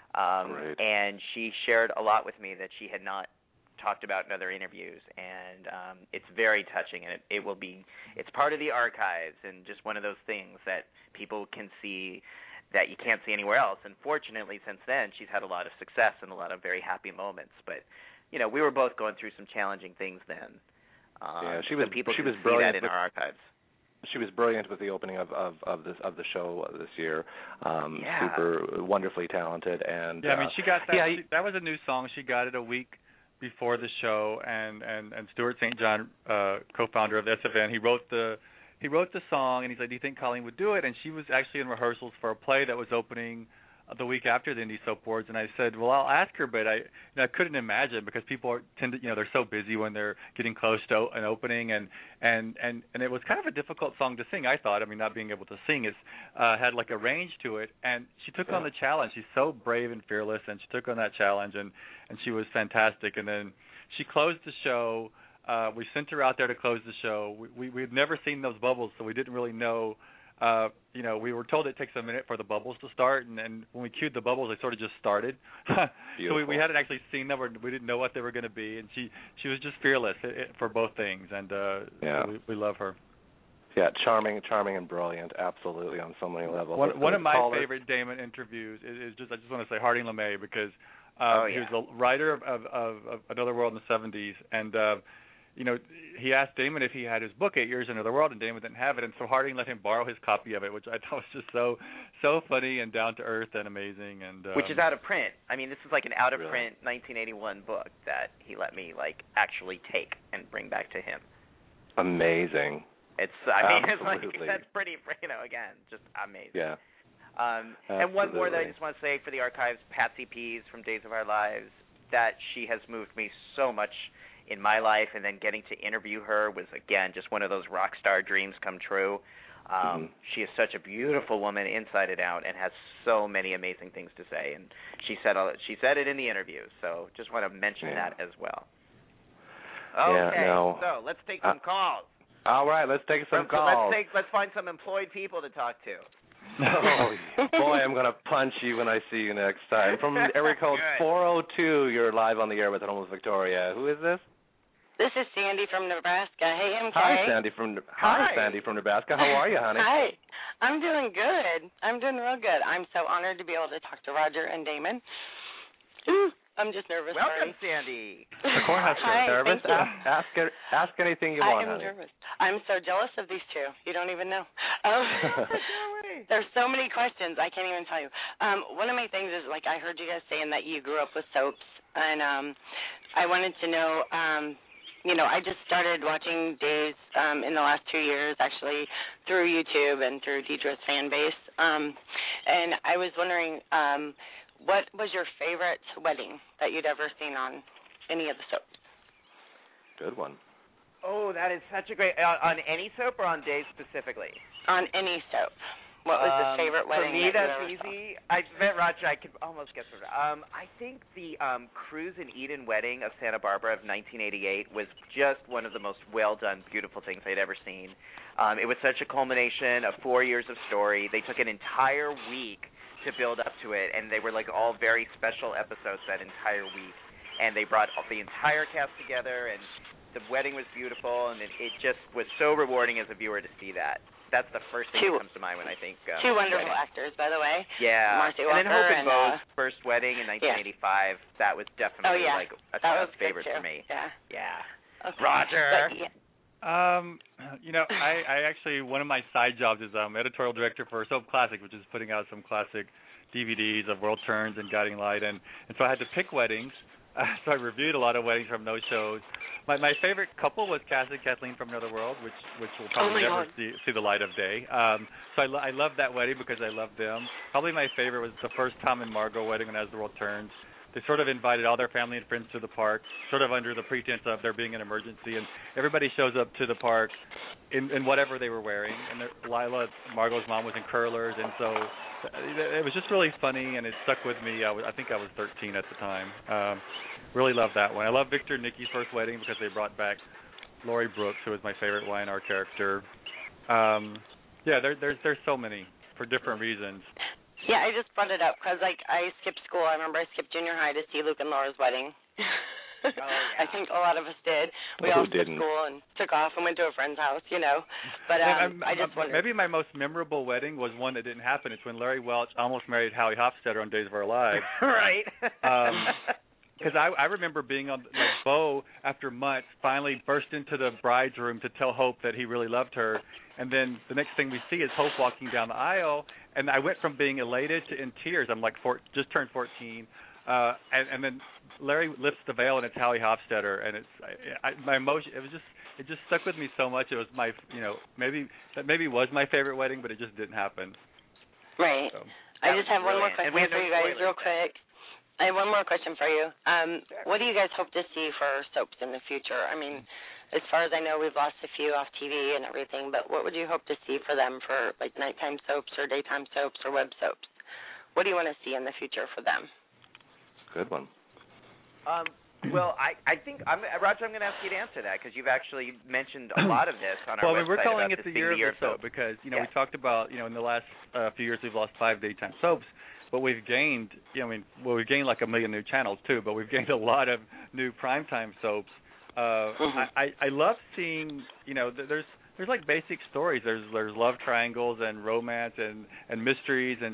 And she shared a lot with me that she had not talked about in other interviews, and it's very touching, and it's part of the archives, and just one of those things that people can see that you can't see anywhere else. And fortunately, since then, she's had a lot of success and a lot of very happy moments. But we were both going through some challenging things then. She was people she can was see brilliant that in our archives. She was brilliant with the opening of the show this year. Super wonderfully talented, and I mean, she got that. That was a new song. She got it a week before the show, and Stuart St. John, co-founder of SFN, he wrote the song, and he said, "Do you think Colleen would do it?" And she was actually in rehearsals for a play that was opening the week after the Indie Soap Awards, and I said, "Well, I'll ask her," but I couldn't imagine, because people tend to, they're so busy when they're getting close to an opening, and it was kind of a difficult song to sing. I thought, not being able to sing is had like a range to it, and she took on the challenge. She's so brave and fearless, and she took on that challenge, and she was fantastic. And then she closed the show. We sent her out there to close the show. We had never seen those bubbles, so we didn't really know. We were told it takes a minute for the bubbles to start, and when we cued the bubbles, they sort of just started. So we hadn't actually seen them, or we didn't know what they were going to be, and she was just fearless for both things, and so we love her. Yeah, charming and brilliant, absolutely, on so many levels. One of my favorite Damon interviews is just, I just want to say Harding LeMay, because he was the writer of Another World in the 70s, and he asked Damon if he had his book, 8 Years in Another World, and Damon didn't have it, and so Harding let him borrow his copy of it, which I thought was just so funny and down to earth and amazing. And which is out of print. This is like an out of print 1981 book that he let me actually take and bring back to him. Amazing. It's that's pretty, again, just amazing. Yeah. And one more that I just want to say for the archives, Patsy Pease from Days of Our Lives, that she has moved me so much in my life, and then getting to interview her was, again, just one of those rock star dreams come true. She is such a beautiful woman inside and out, and has so many amazing things to say, and she said it in the interview, so just want to mention that as well. Okay, so let's take some calls. All right, let's take some calls. Let's find some employed people to talk to. Oh, boy, I'm going to punch you when I see you next time. From area code 402, you're live on the air with Home with Victoria. Who is this? This is Sandy from Nebraska. Hey, MK. Hi, Sandy from Nebraska. How are you, honey? Hi. I'm doing good. I'm doing real good. I'm so honored to be able to talk to Roger and Damon. I'm just nervous. Welcome, Sandy. Of course, Hi, nervous. Ask anything you want, honey. I am nervous. I'm so jealous of these two. You don't even know. There's so many questions. I can't even tell you. One of my things is, I heard you guys saying that you grew up with soaps, and I wanted to know, I just started watching Days in the last 2 years, actually, through YouTube and through Deidre's fan base. And I was wondering, what was your favorite wedding that you'd ever seen on any of the soaps? Good one. Oh, that is such a great... on any soap or on Days specifically? On any soap. What was the favorite wedding? For me, that's easy. I met Roger. I could almost guess it. I think the Cruise and Eden wedding of Santa Barbara of 1988 was just one of the most well-done, beautiful things I'd ever seen. It was such a culmination of 4 years of story. They took an entire week to build up to it, and they were all very special episodes that entire week. And they brought the entire cast together, and the wedding was beautiful, and it just was so rewarding as a viewer to see that. That's the first thing that comes to mind when I think two wonderful actors, by the way. Yeah. Marcy and then Hope and Bo's first wedding in 1985, that was definitely a favorite for me. Yeah. Okay. Roger. I actually, one of my side jobs is editorial director for Soap Classic, which is putting out some classic DVDs of World Turns and Guiding Light, and so I had to pick weddings So I reviewed a lot of weddings from those shows. My favorite couple was Cass and Kathleen from Another World, which will probably never see the light of day. So I love that wedding because I love them. Probably my favorite was the first Tom and Margot wedding on As the World Turns. They sort of invited all their family and friends to the park, sort of under the pretense of there being an emergency, and everybody shows up to the park in whatever they were wearing. And Lila, Margot's mom, was in curlers, and so it was just really funny, and it stuck with me. I think I was 13 at the time. Really loved that one. I love Victor and Nikki's first wedding because they brought back Laurie Brooks, who was my favorite Y&R character. There's so many for different reasons. Yeah, I just brought it up because, like, I skipped school. I remember I skipped junior high to see Luke and Laura's wedding. Oh, yeah. I think a lot of us did. We all skipped school and took off and went to a friend's house, you know. But I just wondered. Maybe my most memorable wedding was one that didn't happen. It's when Larry Welch almost married Howie Hofstetter on Days of Our Lives. Right. Because I remember being on Bo, after months, finally burst into the bride's room to tell Hope that he really loved her. And then the next thing we see is Hope walking down the aisle. And I went from being elated to in tears. I'm like, just turned 14. And then Larry lifts the veil, and it's Howie Hofstetter. And my emotion, it just stuck with me so much. It was maybe was my favorite wedding, but it just didn't happen. Right. So. I just have one more question for you guys real quick. I have one more question for you. What do you guys hope to see for soaps in the future? I mean, as far as I know, we've lost a few off TV and everything, but what would you hope to see for them for, like, nighttime soaps or daytime soaps or web soaps? What do you want to see in the future for them? Good one. Well, I think, Roger, I'm going to ask you to answer that because you've actually mentioned a lot of this on our website. Well, we're calling it the year of the soap soap because, we talked about, in the last few years we've lost 5 daytime soaps. But we've gained, we've gained like 1 million new channels too. But we've gained a lot of new primetime soaps. I love seeing, there's like basic stories. There's love triangles and romance and mysteries and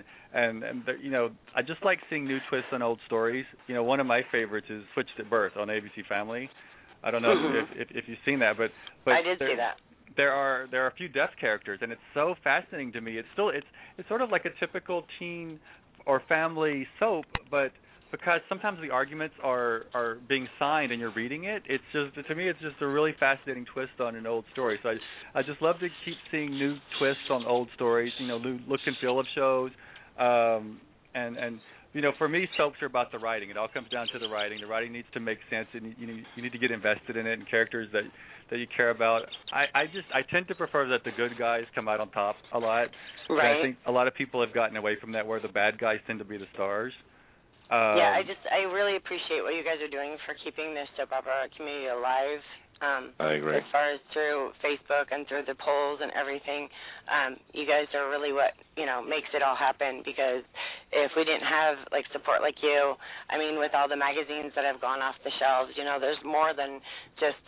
I just like seeing new twists on old stories. One of my favorites is Switched at Birth on ABC Family. I don't know if you've seen that, but I did see that. There are a few deaf characters, and it's so fascinating to me. It's sort of like a typical teen or family soap, but because sometimes the arguments are being signed and you're reading it, it's just, to me, it's just a really fascinating twist on an old story. So I just love to keep seeing new twists on old stories, new look and feel of shows, and for me, soaps are about the writing. It all comes down to the writing. The writing needs to make sense, and you need to get invested in it and characters that you care about. I tend to prefer that the good guys come out on top a lot. Right. I think a lot of people have gotten away from that, where the bad guys tend to be the stars. I really appreciate what you guys are doing for keeping this soap opera community alive. I agree. As far as through Facebook and through the polls and everything, you guys are really what makes it all happen. Because if we didn't have support like you, I mean, with all the magazines that have gone off the shelves, there's more than just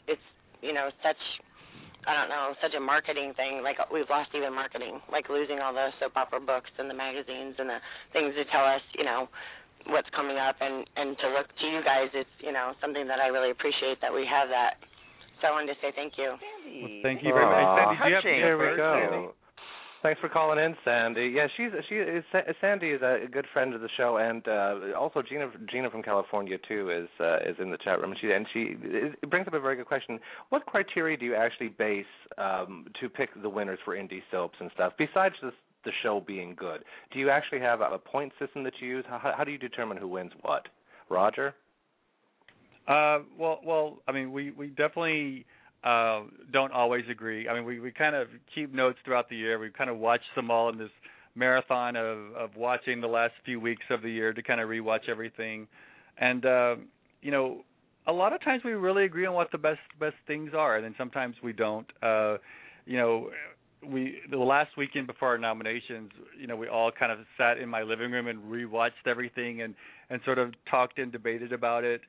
such a marketing thing. Like, we've lost even marketing, like losing all the soap opera books and the magazines and the things to tell us, what's coming up, and to look to you guys, it's something that I really appreciate that we have that. So I wanted to say thank you. Well, thank you very much. Sandy, here we go. Thanks for calling in, Sandy. Yeah, Sandy is a good friend of the show, and also Gina from California too is in the chat room. It brings up a very good question. What criteria do you actually base to pick the winners for indie soaps and stuff? Besides the show being good, do you actually have a point system that you use? How do you determine who wins what? Roger? Well, I mean, we definitely don't always agree. I mean, we kind of keep notes throughout the year. We kind of watch them all in this marathon of watching the last few weeks of the year to kind of rewatch everything. And a lot of times we really agree on what the best things are, and then sometimes we don't. The last weekend before our nominations, we all kind of sat in my living room and rewatched everything and sort of talked and debated about it.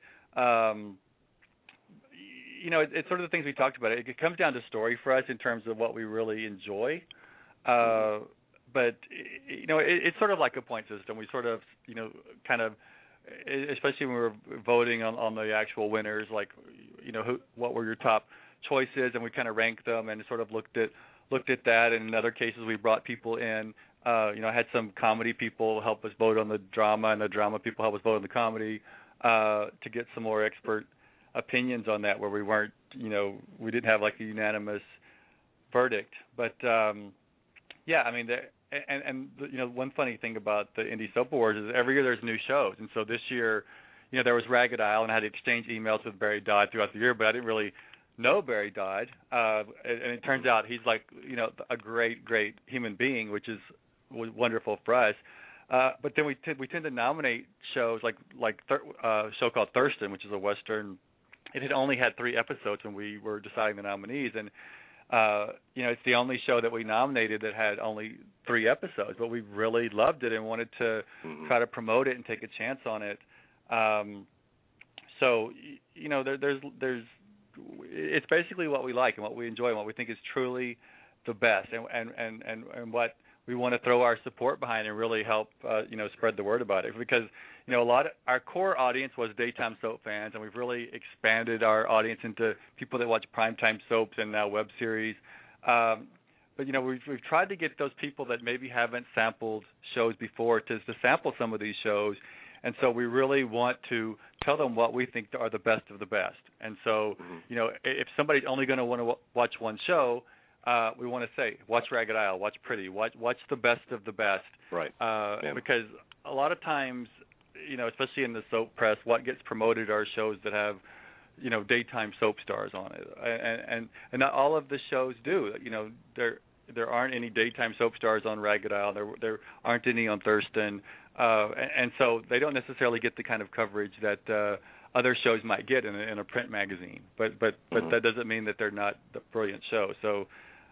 It's sort of the things we talked about. It comes down to story for us in terms of what we really enjoy. But it's sort of like a point system. We sort of, kind of, especially when we were voting on the actual winners, like, what were your top choices, and we kind of ranked them and sort of looked at that. And in other cases, we brought people in. I had some comedy people help us vote on the drama, and the drama people help us vote on the comedy. to get some more expert opinions on that, where we weren't, we didn't have like a unanimous verdict. But yeah, I mean, one funny thing about the Indie Soap Awards is every year there's new shows, and so this year, there was Ragged Isle, and I had to exchange emails with Barry Dodd throughout the year, but I didn't really know Barry Dodd, and it turns out he's like, a great human being, which was wonderful for us. But then we tend to nominate shows like a show called Thurston, which is a Western. It had only had 3 episodes when we were deciding the nominees, and it's the only show that we nominated that had only 3 episodes, but we really loved it and wanted to try to promote it and take a chance on it. So there's it's basically what we like and what we enjoy and what we think is truly the best, and what we want to throw our support behind and really help spread the word about it, because a lot of our core audience was daytime soap fans, and we've really expanded our audience into people that watch primetime soaps and now web series. But we've tried to get those people that maybe haven't sampled shows before to sample some of these shows, and so we really want to tell them what we think are the best of the best. And so if somebody's only going to want to watch one show, we want to say, watch Ragged Isle, watch Pretty, watch the best of the best. Right. Because a lot of times, especially in the soap press, what gets promoted are shows that have, daytime soap stars on it, and not all of the shows do. There aren't any daytime soap stars on Ragged Isle. There aren't any on Thurston, and so they don't necessarily get the kind of coverage that other shows might get in a print magazine. But that doesn't mean that they're not a brilliant show. So.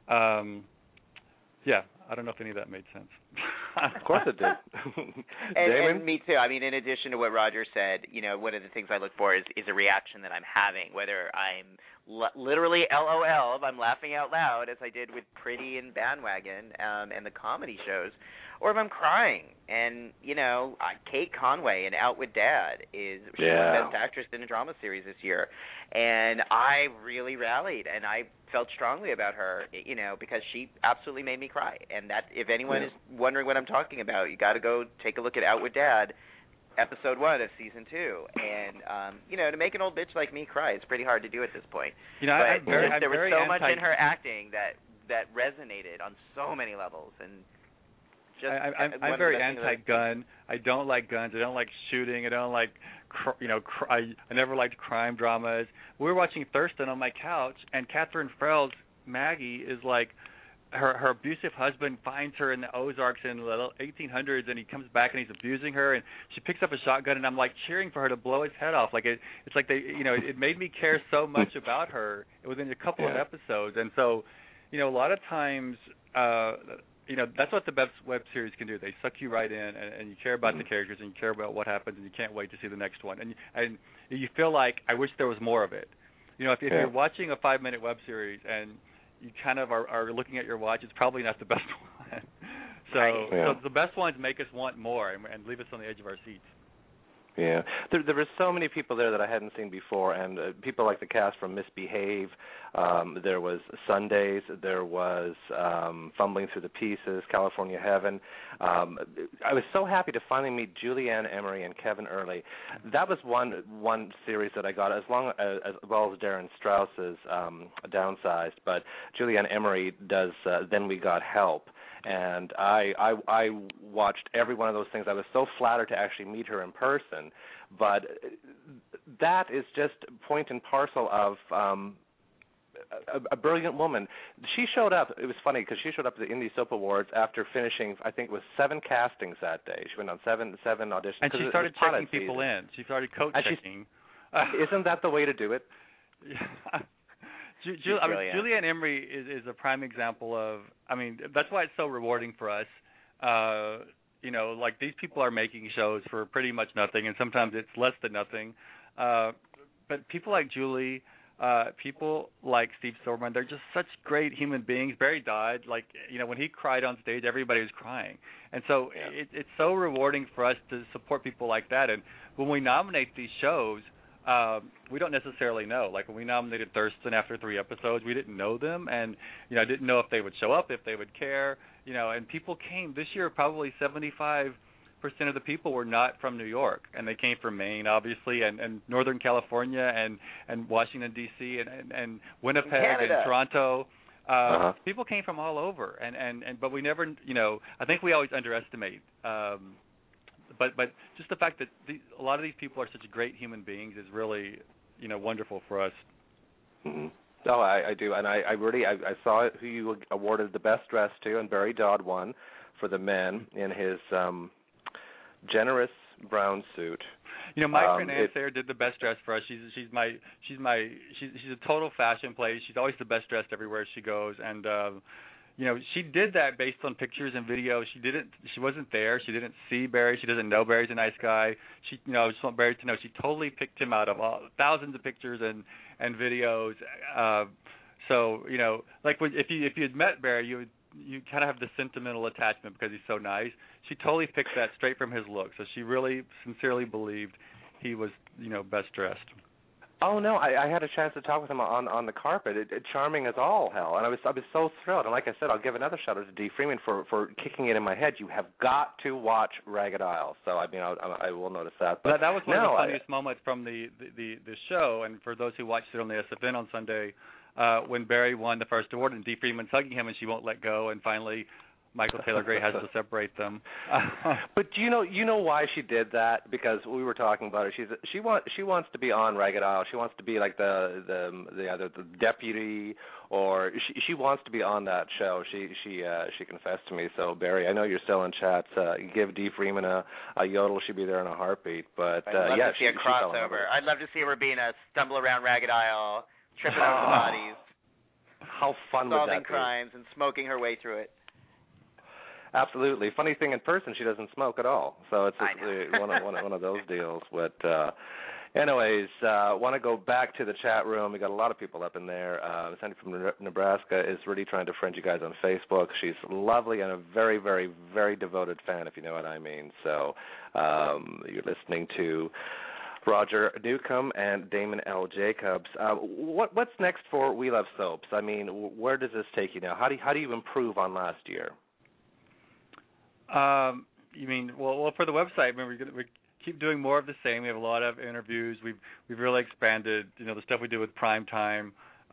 Yeah, I don't know if any of that made sense. Of course it did. and me too. I mean, in addition to what Roger said, one of the things I look for is a reaction that I'm having, whether I'm literally LOL, if I'm laughing out loud, as I did with Pretty and Bandwagon and the comedy shows, or if I'm crying. And, Kate Conway in Out with Dad she won Best Actress in a Drama Series this year. And I really rallied, and I felt strongly about her, because she absolutely made me cry. And that, if anyone is wondering what I'm talking about, you got to go take a look at Out with Dad, episode 1 of season 2. And, to make an old bitch like me cry, it's pretty hard to do at this point. But there was so much in her acting that resonated on so many levels. And I'm very anti-gun. I don't like guns. I don't like shooting. I don't like, I never liked crime dramas. We were watching Thurston on my couch, and Catherine Farrell's Maggie is like, her abusive husband finds her in the Ozarks in the 1800s, and he comes back and he's abusing her, and she picks up a shotgun, and I'm like cheering for her to blow his head off. Like it's like it made me care so much about her within a couple of episodes, and so, a lot of times. That's what the best web series can do. They suck you right in, and you care about the characters, and you care about what happens, and you can't wait to see the next one. And you feel like, I wish there was more of it. If you're watching a 5-minute web series and you kind of are looking at your watch, it's probably not the best one. So the best ones make us want more and leave us on the edge of our seats. Yeah, there were so many people there that I hadn't seen before, and people like the cast from Misbehave. There was Sundays. There was Fumbling Through the Pieces, California Heaven. I was so happy to finally meet Julianne Emery and Kevin Early. That was one series that I got, as well as Darren Strauss's Downsized. But Julianne Emery does Then We Got Help. And I watched every one of those things. I was so flattered to actually meet her in person. But that is just point and parcel of a brilliant woman. She showed up. It was funny because she showed up at the Indie Soap Awards after finishing, I think it was 7 castings that day. She went on seven auditions. And she started checking people in. She started checking. Isn't that the way to do it? Yeah. Julianne Emery is a prime example of, that's why it's so rewarding for us. Like these people are making shows for pretty much nothing, and sometimes it's less than nothing. But people like Julie, people like Steve Silverman, they're just such great human beings. Barry Dodd, when he cried on stage, everybody was crying. And so it's so rewarding for us to support people like that. And when we nominate these shows, we don't necessarily know. Like when we nominated Thurston after 3 episodes, we didn't know them, and I didn't know if they would show up, if they would care. And people came this year. Probably 75 of the people were not from New York, and they came from Maine, obviously, and Northern California, and Washington D.C. and Winnipeg and Toronto. People came from all over, and but we never, I think we always underestimate. But just the fact that a lot of these people are such great human beings is really, wonderful for us. Mm-hmm. Oh, I do, and I really saw it, who you awarded the best dress to, and Barry Dodd won for the men in his generous brown suit. My friend Ann Sayer did the best dress for us. She's a total fashion play. She's always the best dressed everywhere she goes, and she did that based on pictures and videos. She wasn't there. She didn't see Barry. She doesn't know Barry's a nice guy. She just want Barry to know she totally picked him out of thousands of pictures and videos. So like if you had met Barry, you kind of have the sentimental attachment because he's so nice. She totally picked that straight from his look. So she really sincerely believed he was best dressed. Oh no, I had a chance to talk with him on the carpet. Charming as all hell, and I was so thrilled. And like I said, I'll give another shout out to Dee Freeman for kicking it in my head. You have got to watch Ragged Isle. So I will notice that. But that was one of the funniest moments from the show. And for those who watched it on the SFN on Sunday, when Barry won the first award and Dee Freeman's hugging him and she won't let go, and finally Michael Taylor Gray has to separate them. But you know why she did that? Because we were talking about it. She wants to be on Ragged Isle. She wants to be like the either the deputy, or she wants to be on that show. She confessed to me. So Barry, I know you're still in chats. Give Dee Freeman a yodel. She'd be there in a heartbeat. But I'd love to see a crossover. I'd love to see Rubina stumble around Ragged Isle, tripping over bodies. How fun would that be? Solving crimes and smoking her way through it. Absolutely. Funny thing, in person, she doesn't smoke at all. So it's one of those deals. But anyways, want to go back to the chat room. We got a lot of people up in there. Sandy from Nebraska is really trying to friend you guys on Facebook. She's lovely and a very, very, very devoted fan, if you know what I mean. So you're listening to Roger Newcomb and Damon L. Jacobs. What's next for We Love Soaps? I mean, where does this take you now? How do you improve on last year? You mean well for the website? I mean, we keep doing more of the same. We have a lot of interviews. We've really expanded. The stuff we do with Prime Time.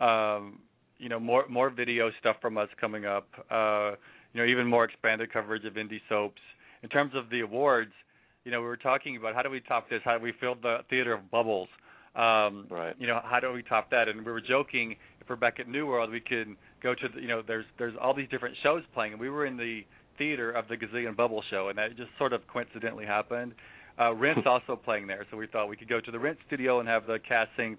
More video stuff from us coming up. Even more expanded coverage of indie soaps. In terms of the awards, we were talking about how do we top this? How do we fill the theater of bubbles? Right. How do we top that? And we were joking, if we're back at New World, we could go to there's all these different shows playing, and we were in the theater of the Gazillion Bubble show, and that just sort of coincidentally happened. Rent's also playing there, so we thought we could go to the Rent studio and have the cast sing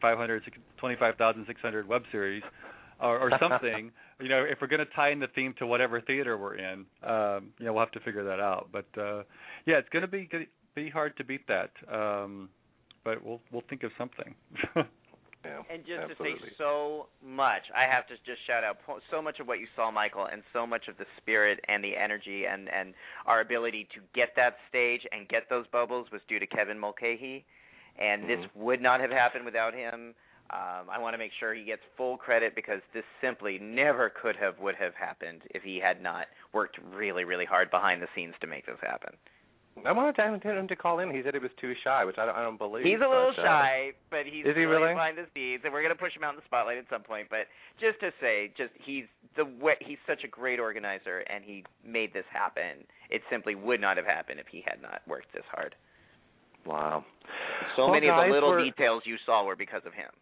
25,600 web series or something. If we're going to tie in the theme to whatever theater we're in, we'll have to figure that out. But it's going to be hard to beat that. But we'll think of something. Yeah, and just absolutely. To say so much, I have to just shout out so much of what you saw, Michael, and so much of the spirit and the energy and our ability to get that stage and get those bubbles was due to Kevin Mulcahy, and this would not have happened without him. I want to make sure he gets full credit because this simply never would have happened if he had not worked really, really hard behind the scenes to make this happen. I wanted him to call in. He said he was too shy, which I don't believe. He's a little shy, but he's is he really behind the scenes, and we're going to push him out in the spotlight at some point. But just to say, he's such a great organizer, and he made this happen. It simply would not have happened if he had not worked this hard. Wow. So many of the little details you saw were because of him.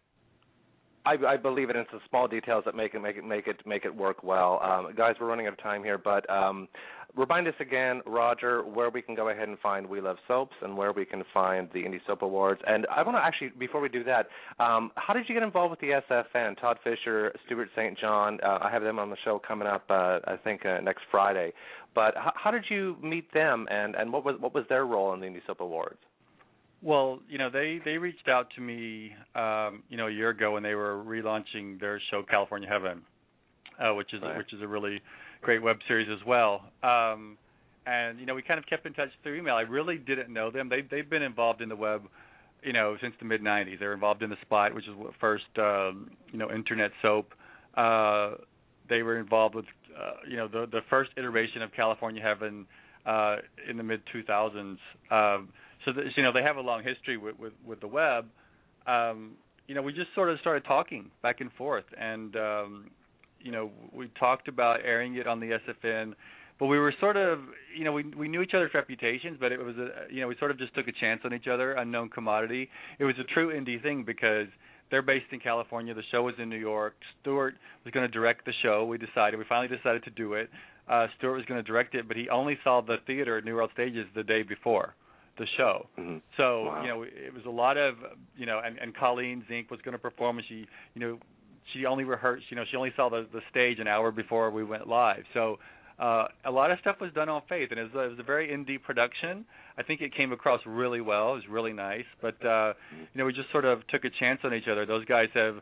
I believe it. It's the small details that make it work well. Guys, we're running out of time here, but remind us again, Roger, where we can go ahead and find We Love Soaps and where we can find the Indie Soap Awards. And I want to actually, before we do that, how did you get involved with the SFN? Todd Fisher, Stuart St. John, I have them on the show coming up, I think, next Friday. But how did you meet them, and what was their role in the Indie Soap Awards? Well, they reached out to me, a year ago when they were relaunching their show California Heaven, which is a really great web series as well. And we kind of kept in touch through email. I really didn't know them. They've been involved in the web, since the mid '90s. They were involved in The Spot, which is the first internet soap. They were involved with the first iteration of California Heaven. in the mid 2000s. They have a long history with the web. We just sort of started talking back and forth, and we talked about airing it on the SFN. But we were sort of, we knew each other's reputations, but it was we sort of just took a chance on each other, unknown commodity. It was a true indie thing because they're based in California. The show was in New York. Stuart was going to direct the show. We finally decided to do it. Stuart was going to direct it, but he only saw the theater at New World Stages the day before the show. Mm-hmm. So, wow. It was a lot of, and Colleen Zink was going to perform, and she only rehearsed, she only saw the stage an hour before we went live. So, a lot of stuff was done on faith, and it was a very indie production. I think it came across really well. It was really nice, but we just sort of took a chance on each other. Those guys have,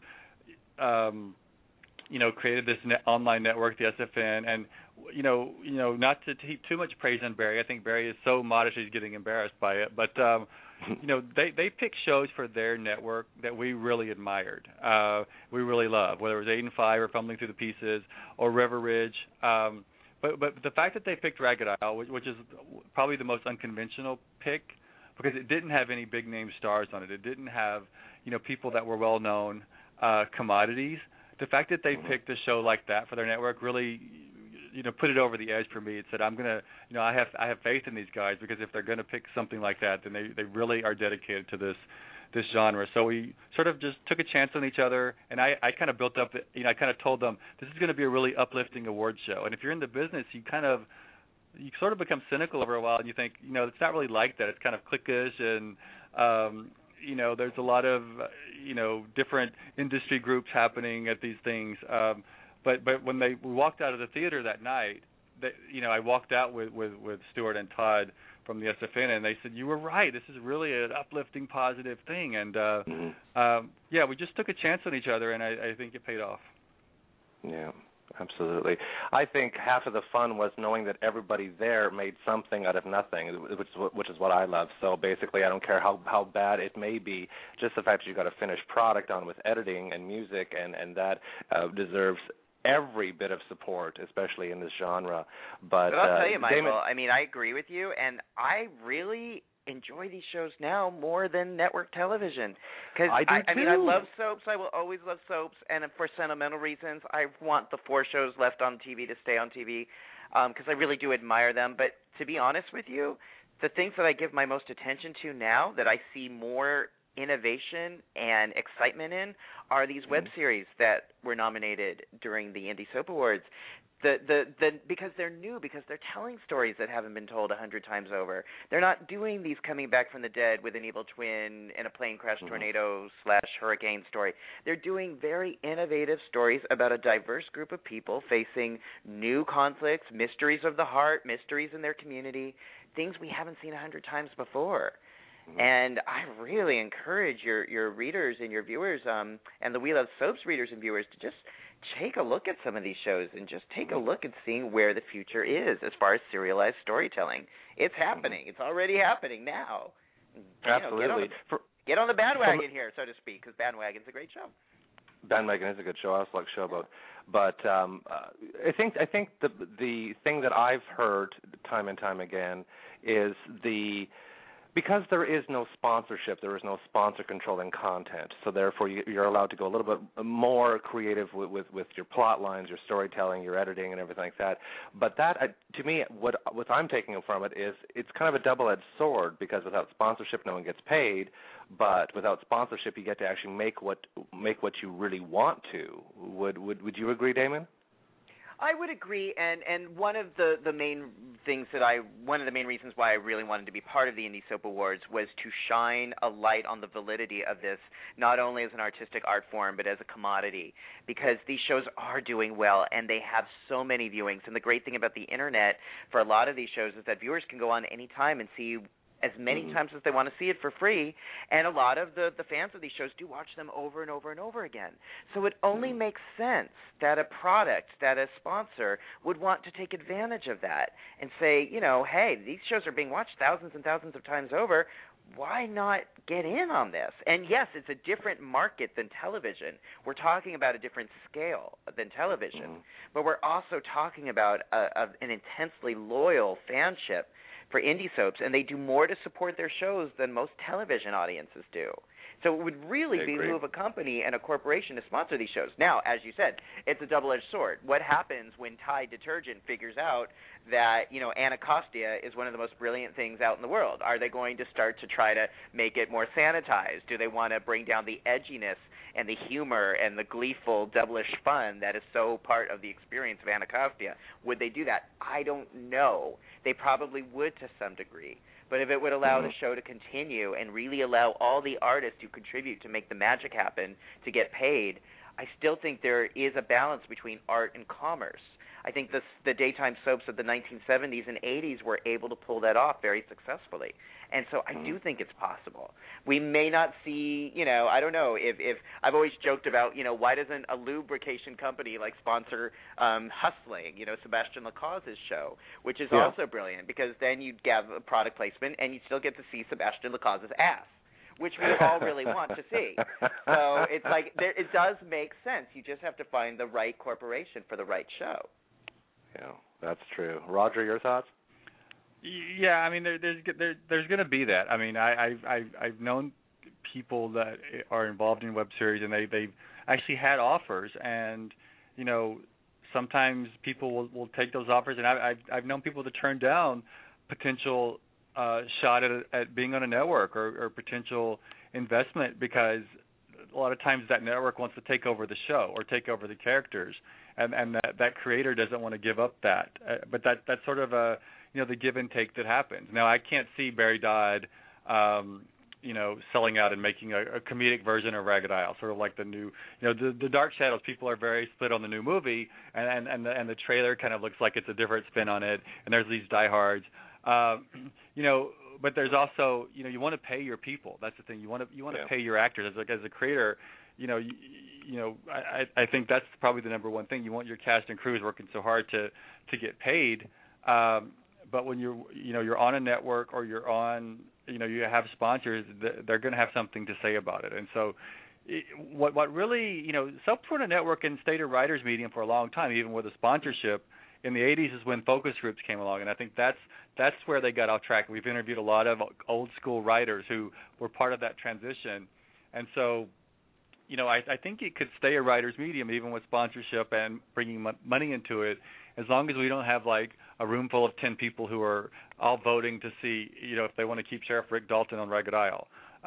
created this online network, the SFN, and not to heap too much praise on Barry. I think Barry is so modest he's getting embarrassed by it, but they pick shows for their network that we really admired. We really love, whether it was 8 and 5 or Fumbling Through the Pieces or River Ridge. But the fact that they picked Ragged Isle, which is probably the most unconventional pick, because it didn't have any big name stars on it. It didn't have, people that were well known commodities. The fact that they picked a show like that for their network really, put it over the edge for me. It said, I'm gonna, I have faith in these guys, because if they're gonna pick something like that, then they really are dedicated to this genre. So we sort of just took a chance on each other, and I kind of built up, I kind of told them, this is going to be a really uplifting award show. And if you're in the business, you sort of become cynical over a while, and you think, it's not really like that. It's kind of cliquish, and, there's a lot of, different industry groups happening at these things. But when we walked out of the theater that night, I walked out with Stuart and Todd from the SFN, and they said, you were right, this is really an uplifting, positive thing. And, we just took a chance on each other, and I think it paid off. Yeah, absolutely. I think half of the fun was knowing that everybody there made something out of nothing, which is what I love. So basically, I don't care how bad it may be, just the fact that you got a finished product on with editing and music, and that deserves every bit of support, especially in this genre. But I'll tell you, Michael, Damon, I agree with you, and I really enjoy these shows now more than network television. Because I love soaps. I will always love soaps, and for sentimental reasons, I want the 4 shows left on TV to stay on TV, because I really do admire them. But to be honest with you, the things that I give my most attention to now, that I see more innovation and excitement in, are these web series that were nominated during the Indie Soap Awards. Because they're new, because they're telling stories that haven't been told 100 times over. They're not doing these coming back from the dead with an evil twin and a plane crash tornado / hurricane story. They're doing very innovative stories about a diverse group of people facing new conflicts, mysteries of the heart, mysteries in their community, things we haven't seen 100 times before. And I really encourage your readers and your viewers, and the We Love Soaps readers and viewers, to just take a look at some of these shows and just take a look at seeing where the future is as far as serialized storytelling. It's happening. It's already happening now. Absolutely. Get on the bandwagon here, so to speak, because Bandwagon's a great show. Bandwagon is a good show. I also like Showboat. But I think the thing that I've heard time and time again is because there is no sponsorship, there is no sponsor controlling content. So therefore, you're allowed to go a little bit more creative with your plot lines, your storytelling, your editing, and everything like that. But that, to me, what I'm taking from it is it's kind of a double-edged sword, because without sponsorship, no one gets paid. But without sponsorship, you get to actually make what you really want to. Would you agree, Damon? I would agree, and one of the main reasons why I really wanted to be part of the Indie Soap Awards was to shine a light on the validity of this, not only as an artistic art form, but as a commodity, because these shows are doing well, and they have so many viewings. And the great thing about the Internet for a lot of these shows is that viewers can go on any time and see as many times as they want to see it for free, and a lot of the fans of these shows do watch them over and over and over again. So it only makes sense that a product, that a sponsor would want to take advantage of that and say, hey, these shows are being watched thousands and thousands of times over. why not get in on this? And yes, it's a different market than television. We're talking about a different scale than television, but we're also talking about an intensely loyal fanship for indie soaps, and they do more to support their shows than most television audiences do. So it would really behoove a company and a corporation to sponsor these shows. Now, as you said, it's a double-edged sword. What happens when Tide detergent figures out that, Anacostia is one of the most brilliant things out in the world? Are they going to start to try to make it more sanitized? Do they want to bring down the edginess and the humor and the gleeful, devilish fun that is so part of the experience of Anacostia? Would they do that? I don't know. They probably would to some degree. But if it would allow the show to continue and really allow all the artists who contribute to make the magic happen to get paid, I still think there is a balance between art and commerce. I think the daytime soaps of the 1970s and 80s were able to pull that off very successfully. And so I do think it's possible. We may not see, I don't know, if I've always joked about, why doesn't a lubrication company like sponsor Hustling, Sebastian Lacaz's show, which is also brilliant, because then you'd have a product placement and you'd still get to see Sebastian Lacaz's ass, which we all really want to see. So it's like it does make sense. You just have to find the right corporation for the right show. Yeah, that's true. Roger, your thoughts? Yeah, I mean, there's going to be that. I mean, I've known people that are involved in web series, and they've actually had offers, and sometimes people will take those offers, and I've known people to turn down potential shot at being on a network or potential investment, because a lot of times that network wants to take over the show or take over the characters, and that creator doesn't want to give up that. But that's sort of the give and take that happens. Now, I can't see Barry Dodd, selling out and making a comedic version of Ragged Isle, sort of like the new, the Dark Shadows. People are very split on the new movie, and the trailer kind of looks like it's a different spin on it, and there's these diehards. But there's also, you want to pay your people. That's the thing. You want to pay your actors. As a creator, I think that's probably the number one thing. You want your cast and crews working so hard to get paid. But when you're on a network, or you're on, you have sponsors, they're going to have something to say about it. And so what really, soaps were on a network and stayed a writer's medium for a long time, even with a sponsorship. In the 80s is when focus groups came along, and I think that's where they got off track. We've interviewed a lot of old school writers who were part of that transition, and so I think it could stay a writer's medium even with sponsorship and bringing money into it, as long as we don't have like a room full of 10 people who are all voting to see if they want to keep Sheriff Rick Dalton on Ragged Isle.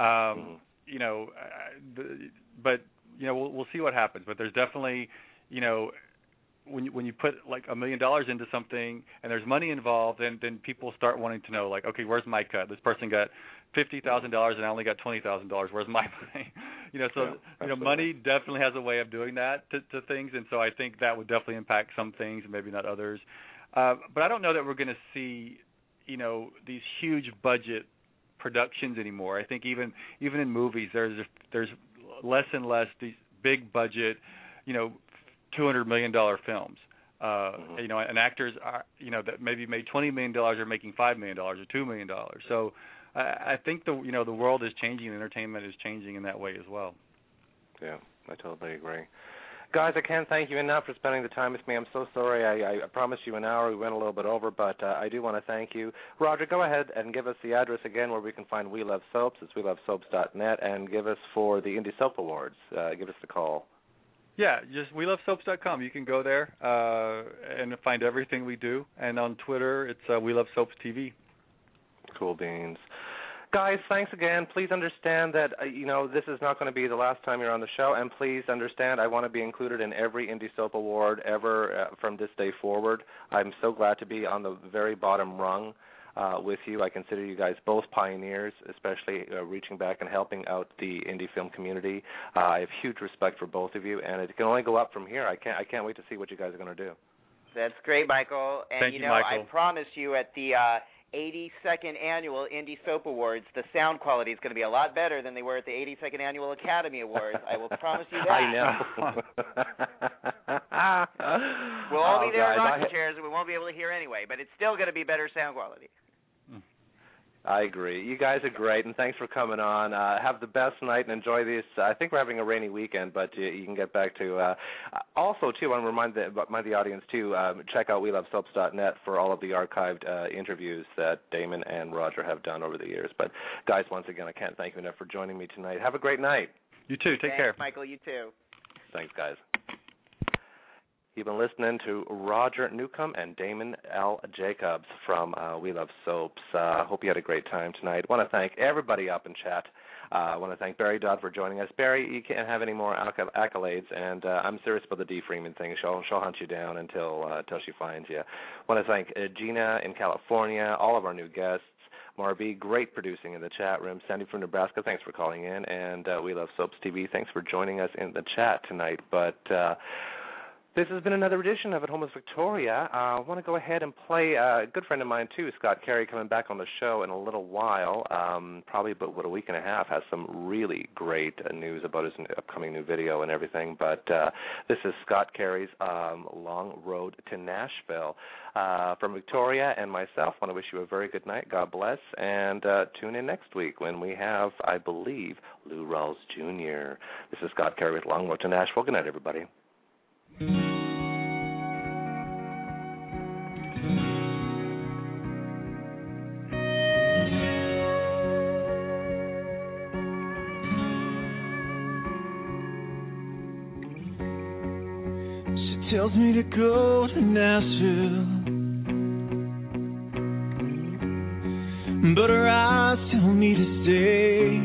But we'll see what happens. But there's definitely when you put like $1 million into something and there's money involved, then people start wanting to know, like, okay, where's my cut? This person got $50,000 and I only got $20,000. Where's my money? Money definitely has a way of doing that to things, and so I think that would definitely impact some things and maybe not others. But I don't know that we're going to see these huge budget productions anymore. I think even in movies, there's less and less these big budget, $200 million films. And actors are, that maybe made $20 million are making $5 million or $2 million. So I think the world is changing, and entertainment is changing in that way as well. Yeah, I totally agree. Guys, I can't thank you enough for spending the time with me. I'm so sorry. I promised you an hour. We went a little bit over, but I do want to thank you. Roger, go ahead and give us the address again where we can find We Love Soaps. It's welovesoaps.net, and give us for the Indie Soap Awards. Give us the call. Yeah, just welovesoaps.com. You can go there and find everything we do. And on Twitter, it's We Love Soaps TV. Cool beans. Guys, thanks again. Please understand that, this is not going to be the last time you're on the show. And please understand, I want to be included in every Indie Soap Award ever from this day forward. I'm so glad to be on the very bottom rung with you. I consider you guys both pioneers, especially reaching back and helping out the indie film community. I have huge respect for both of you, and it can only go up from here. I can't wait to see what you guys are going to do. That's great, Michael. And Thank you, Michael. I promise you at the 82nd Annual Indie Soap Awards, the sound quality is going to be a lot better than they were at the 82nd Annual Academy Awards. I will promise you that. I know. We'll all be there in rocking chairs, and we won't be able to hear anyway, but it's still going to be better sound quality. I agree. You guys are great, and thanks for coming on. Have the best night and enjoy this. I think we're having a rainy weekend, but you can get back to. Also, too, I want to remind the audience too. Check out WeLoveSoaps.net for all of the archived interviews that Damon and Roger have done over the years. But guys, once again, I can't thank you enough for joining me tonight. Have a great night. You too. Take care, Michael. You too. Thanks, guys. You've been listening to Roger Newcomb and Damon L. Jacobs from We Love Soaps. Hope you had a great time tonight. I want to thank everybody up in chat. I want to thank Barry Dodd for joining us. Barry, you can't have any more accolades, and I'm serious about the Dee Freeman thing. She'll hunt you down until she finds you. I want to thank Gina in California, all of our new guests. Marby, great producing in the chat room. Sandy from Nebraska, thanks for calling in. And We Love Soaps TV, thanks for joining us in the chat tonight. But this has been another edition of At Home with Victoria. I want to go ahead and play a good friend of mine, too, Scott Carey, coming back on the show in a little while, probably about a week and a half, has some really great news about his upcoming new video and everything. But this is Scott Carey's Long Road to Nashville. From Victoria and myself, I want to wish you a very good night. God bless. And tune in next week when we have, I believe, Lou Rawls Jr. This is Scott Carey with Long Road to Nashville. Good night, everybody. Tells me to go to Nashville, but her eyes tell me to stay.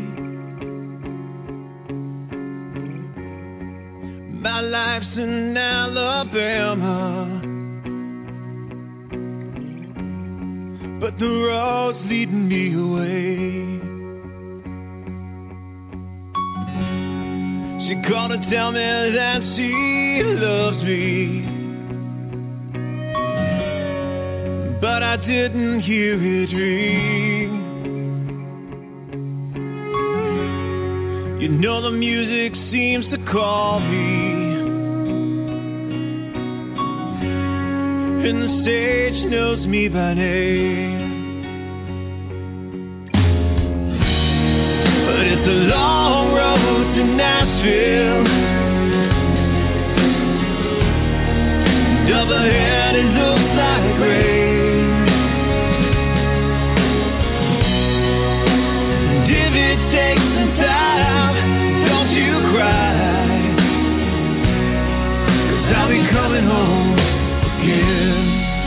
My life's in Alabama, but the road's leading me away. She called to tell me that she loves me, but I didn't hear it ring. You know the music seems to call me, and the stage knows me by name. But it's a long road to Nashville. Up ahead it looks like rain. And if it takes some time, don't you cry, 'cause I'll be coming home again.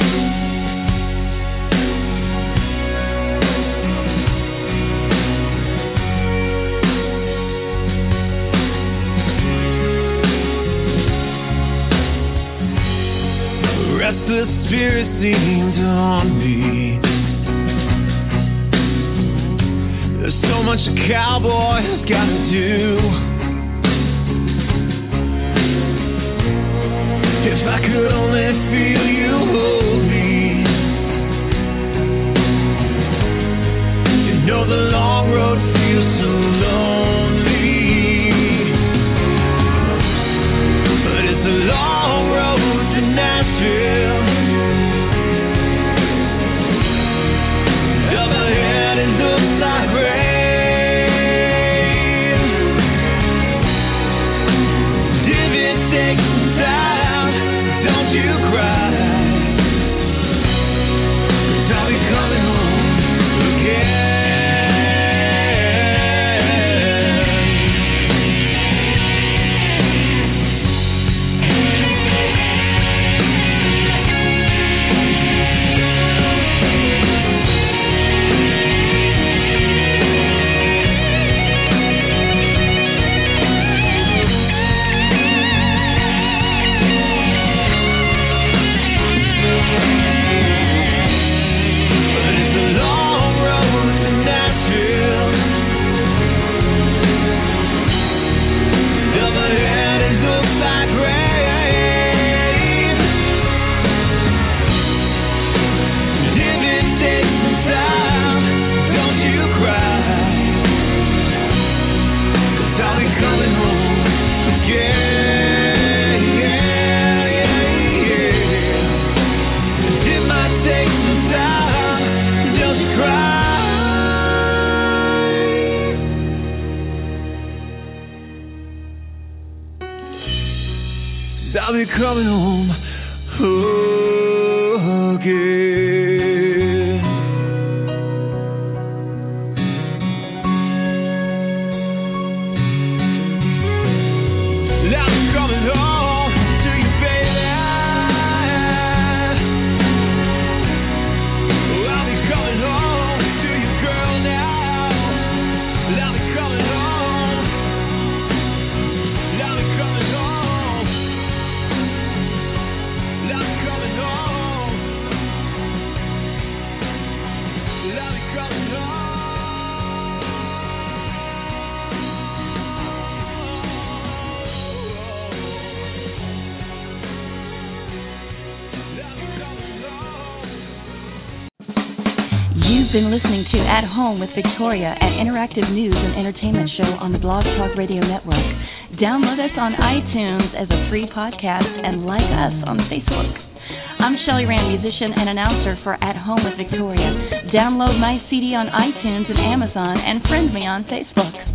The spirit seems on me. There's so much a cowboy has got to do. If I could only feel you hold me. You know the long road feels so lonely, but it's a long road to Nashville. Cry. I'll be coming home again. I'll be coming home to you, baby. I'll be coming home to you, girl, now. I'll be coming home. I'll be coming home. I'll be coming home. I'll be coming home. You've been listening to At Home with Victoria, an interactive news and entertainment show on the Blog Talk Radio Network. Download us on iTunes as a free podcast and like us on Facebook. I'm Shelley Rand, musician and announcer for At Home with Victoria. Download my CD on iTunes and Amazon and friend me on Facebook.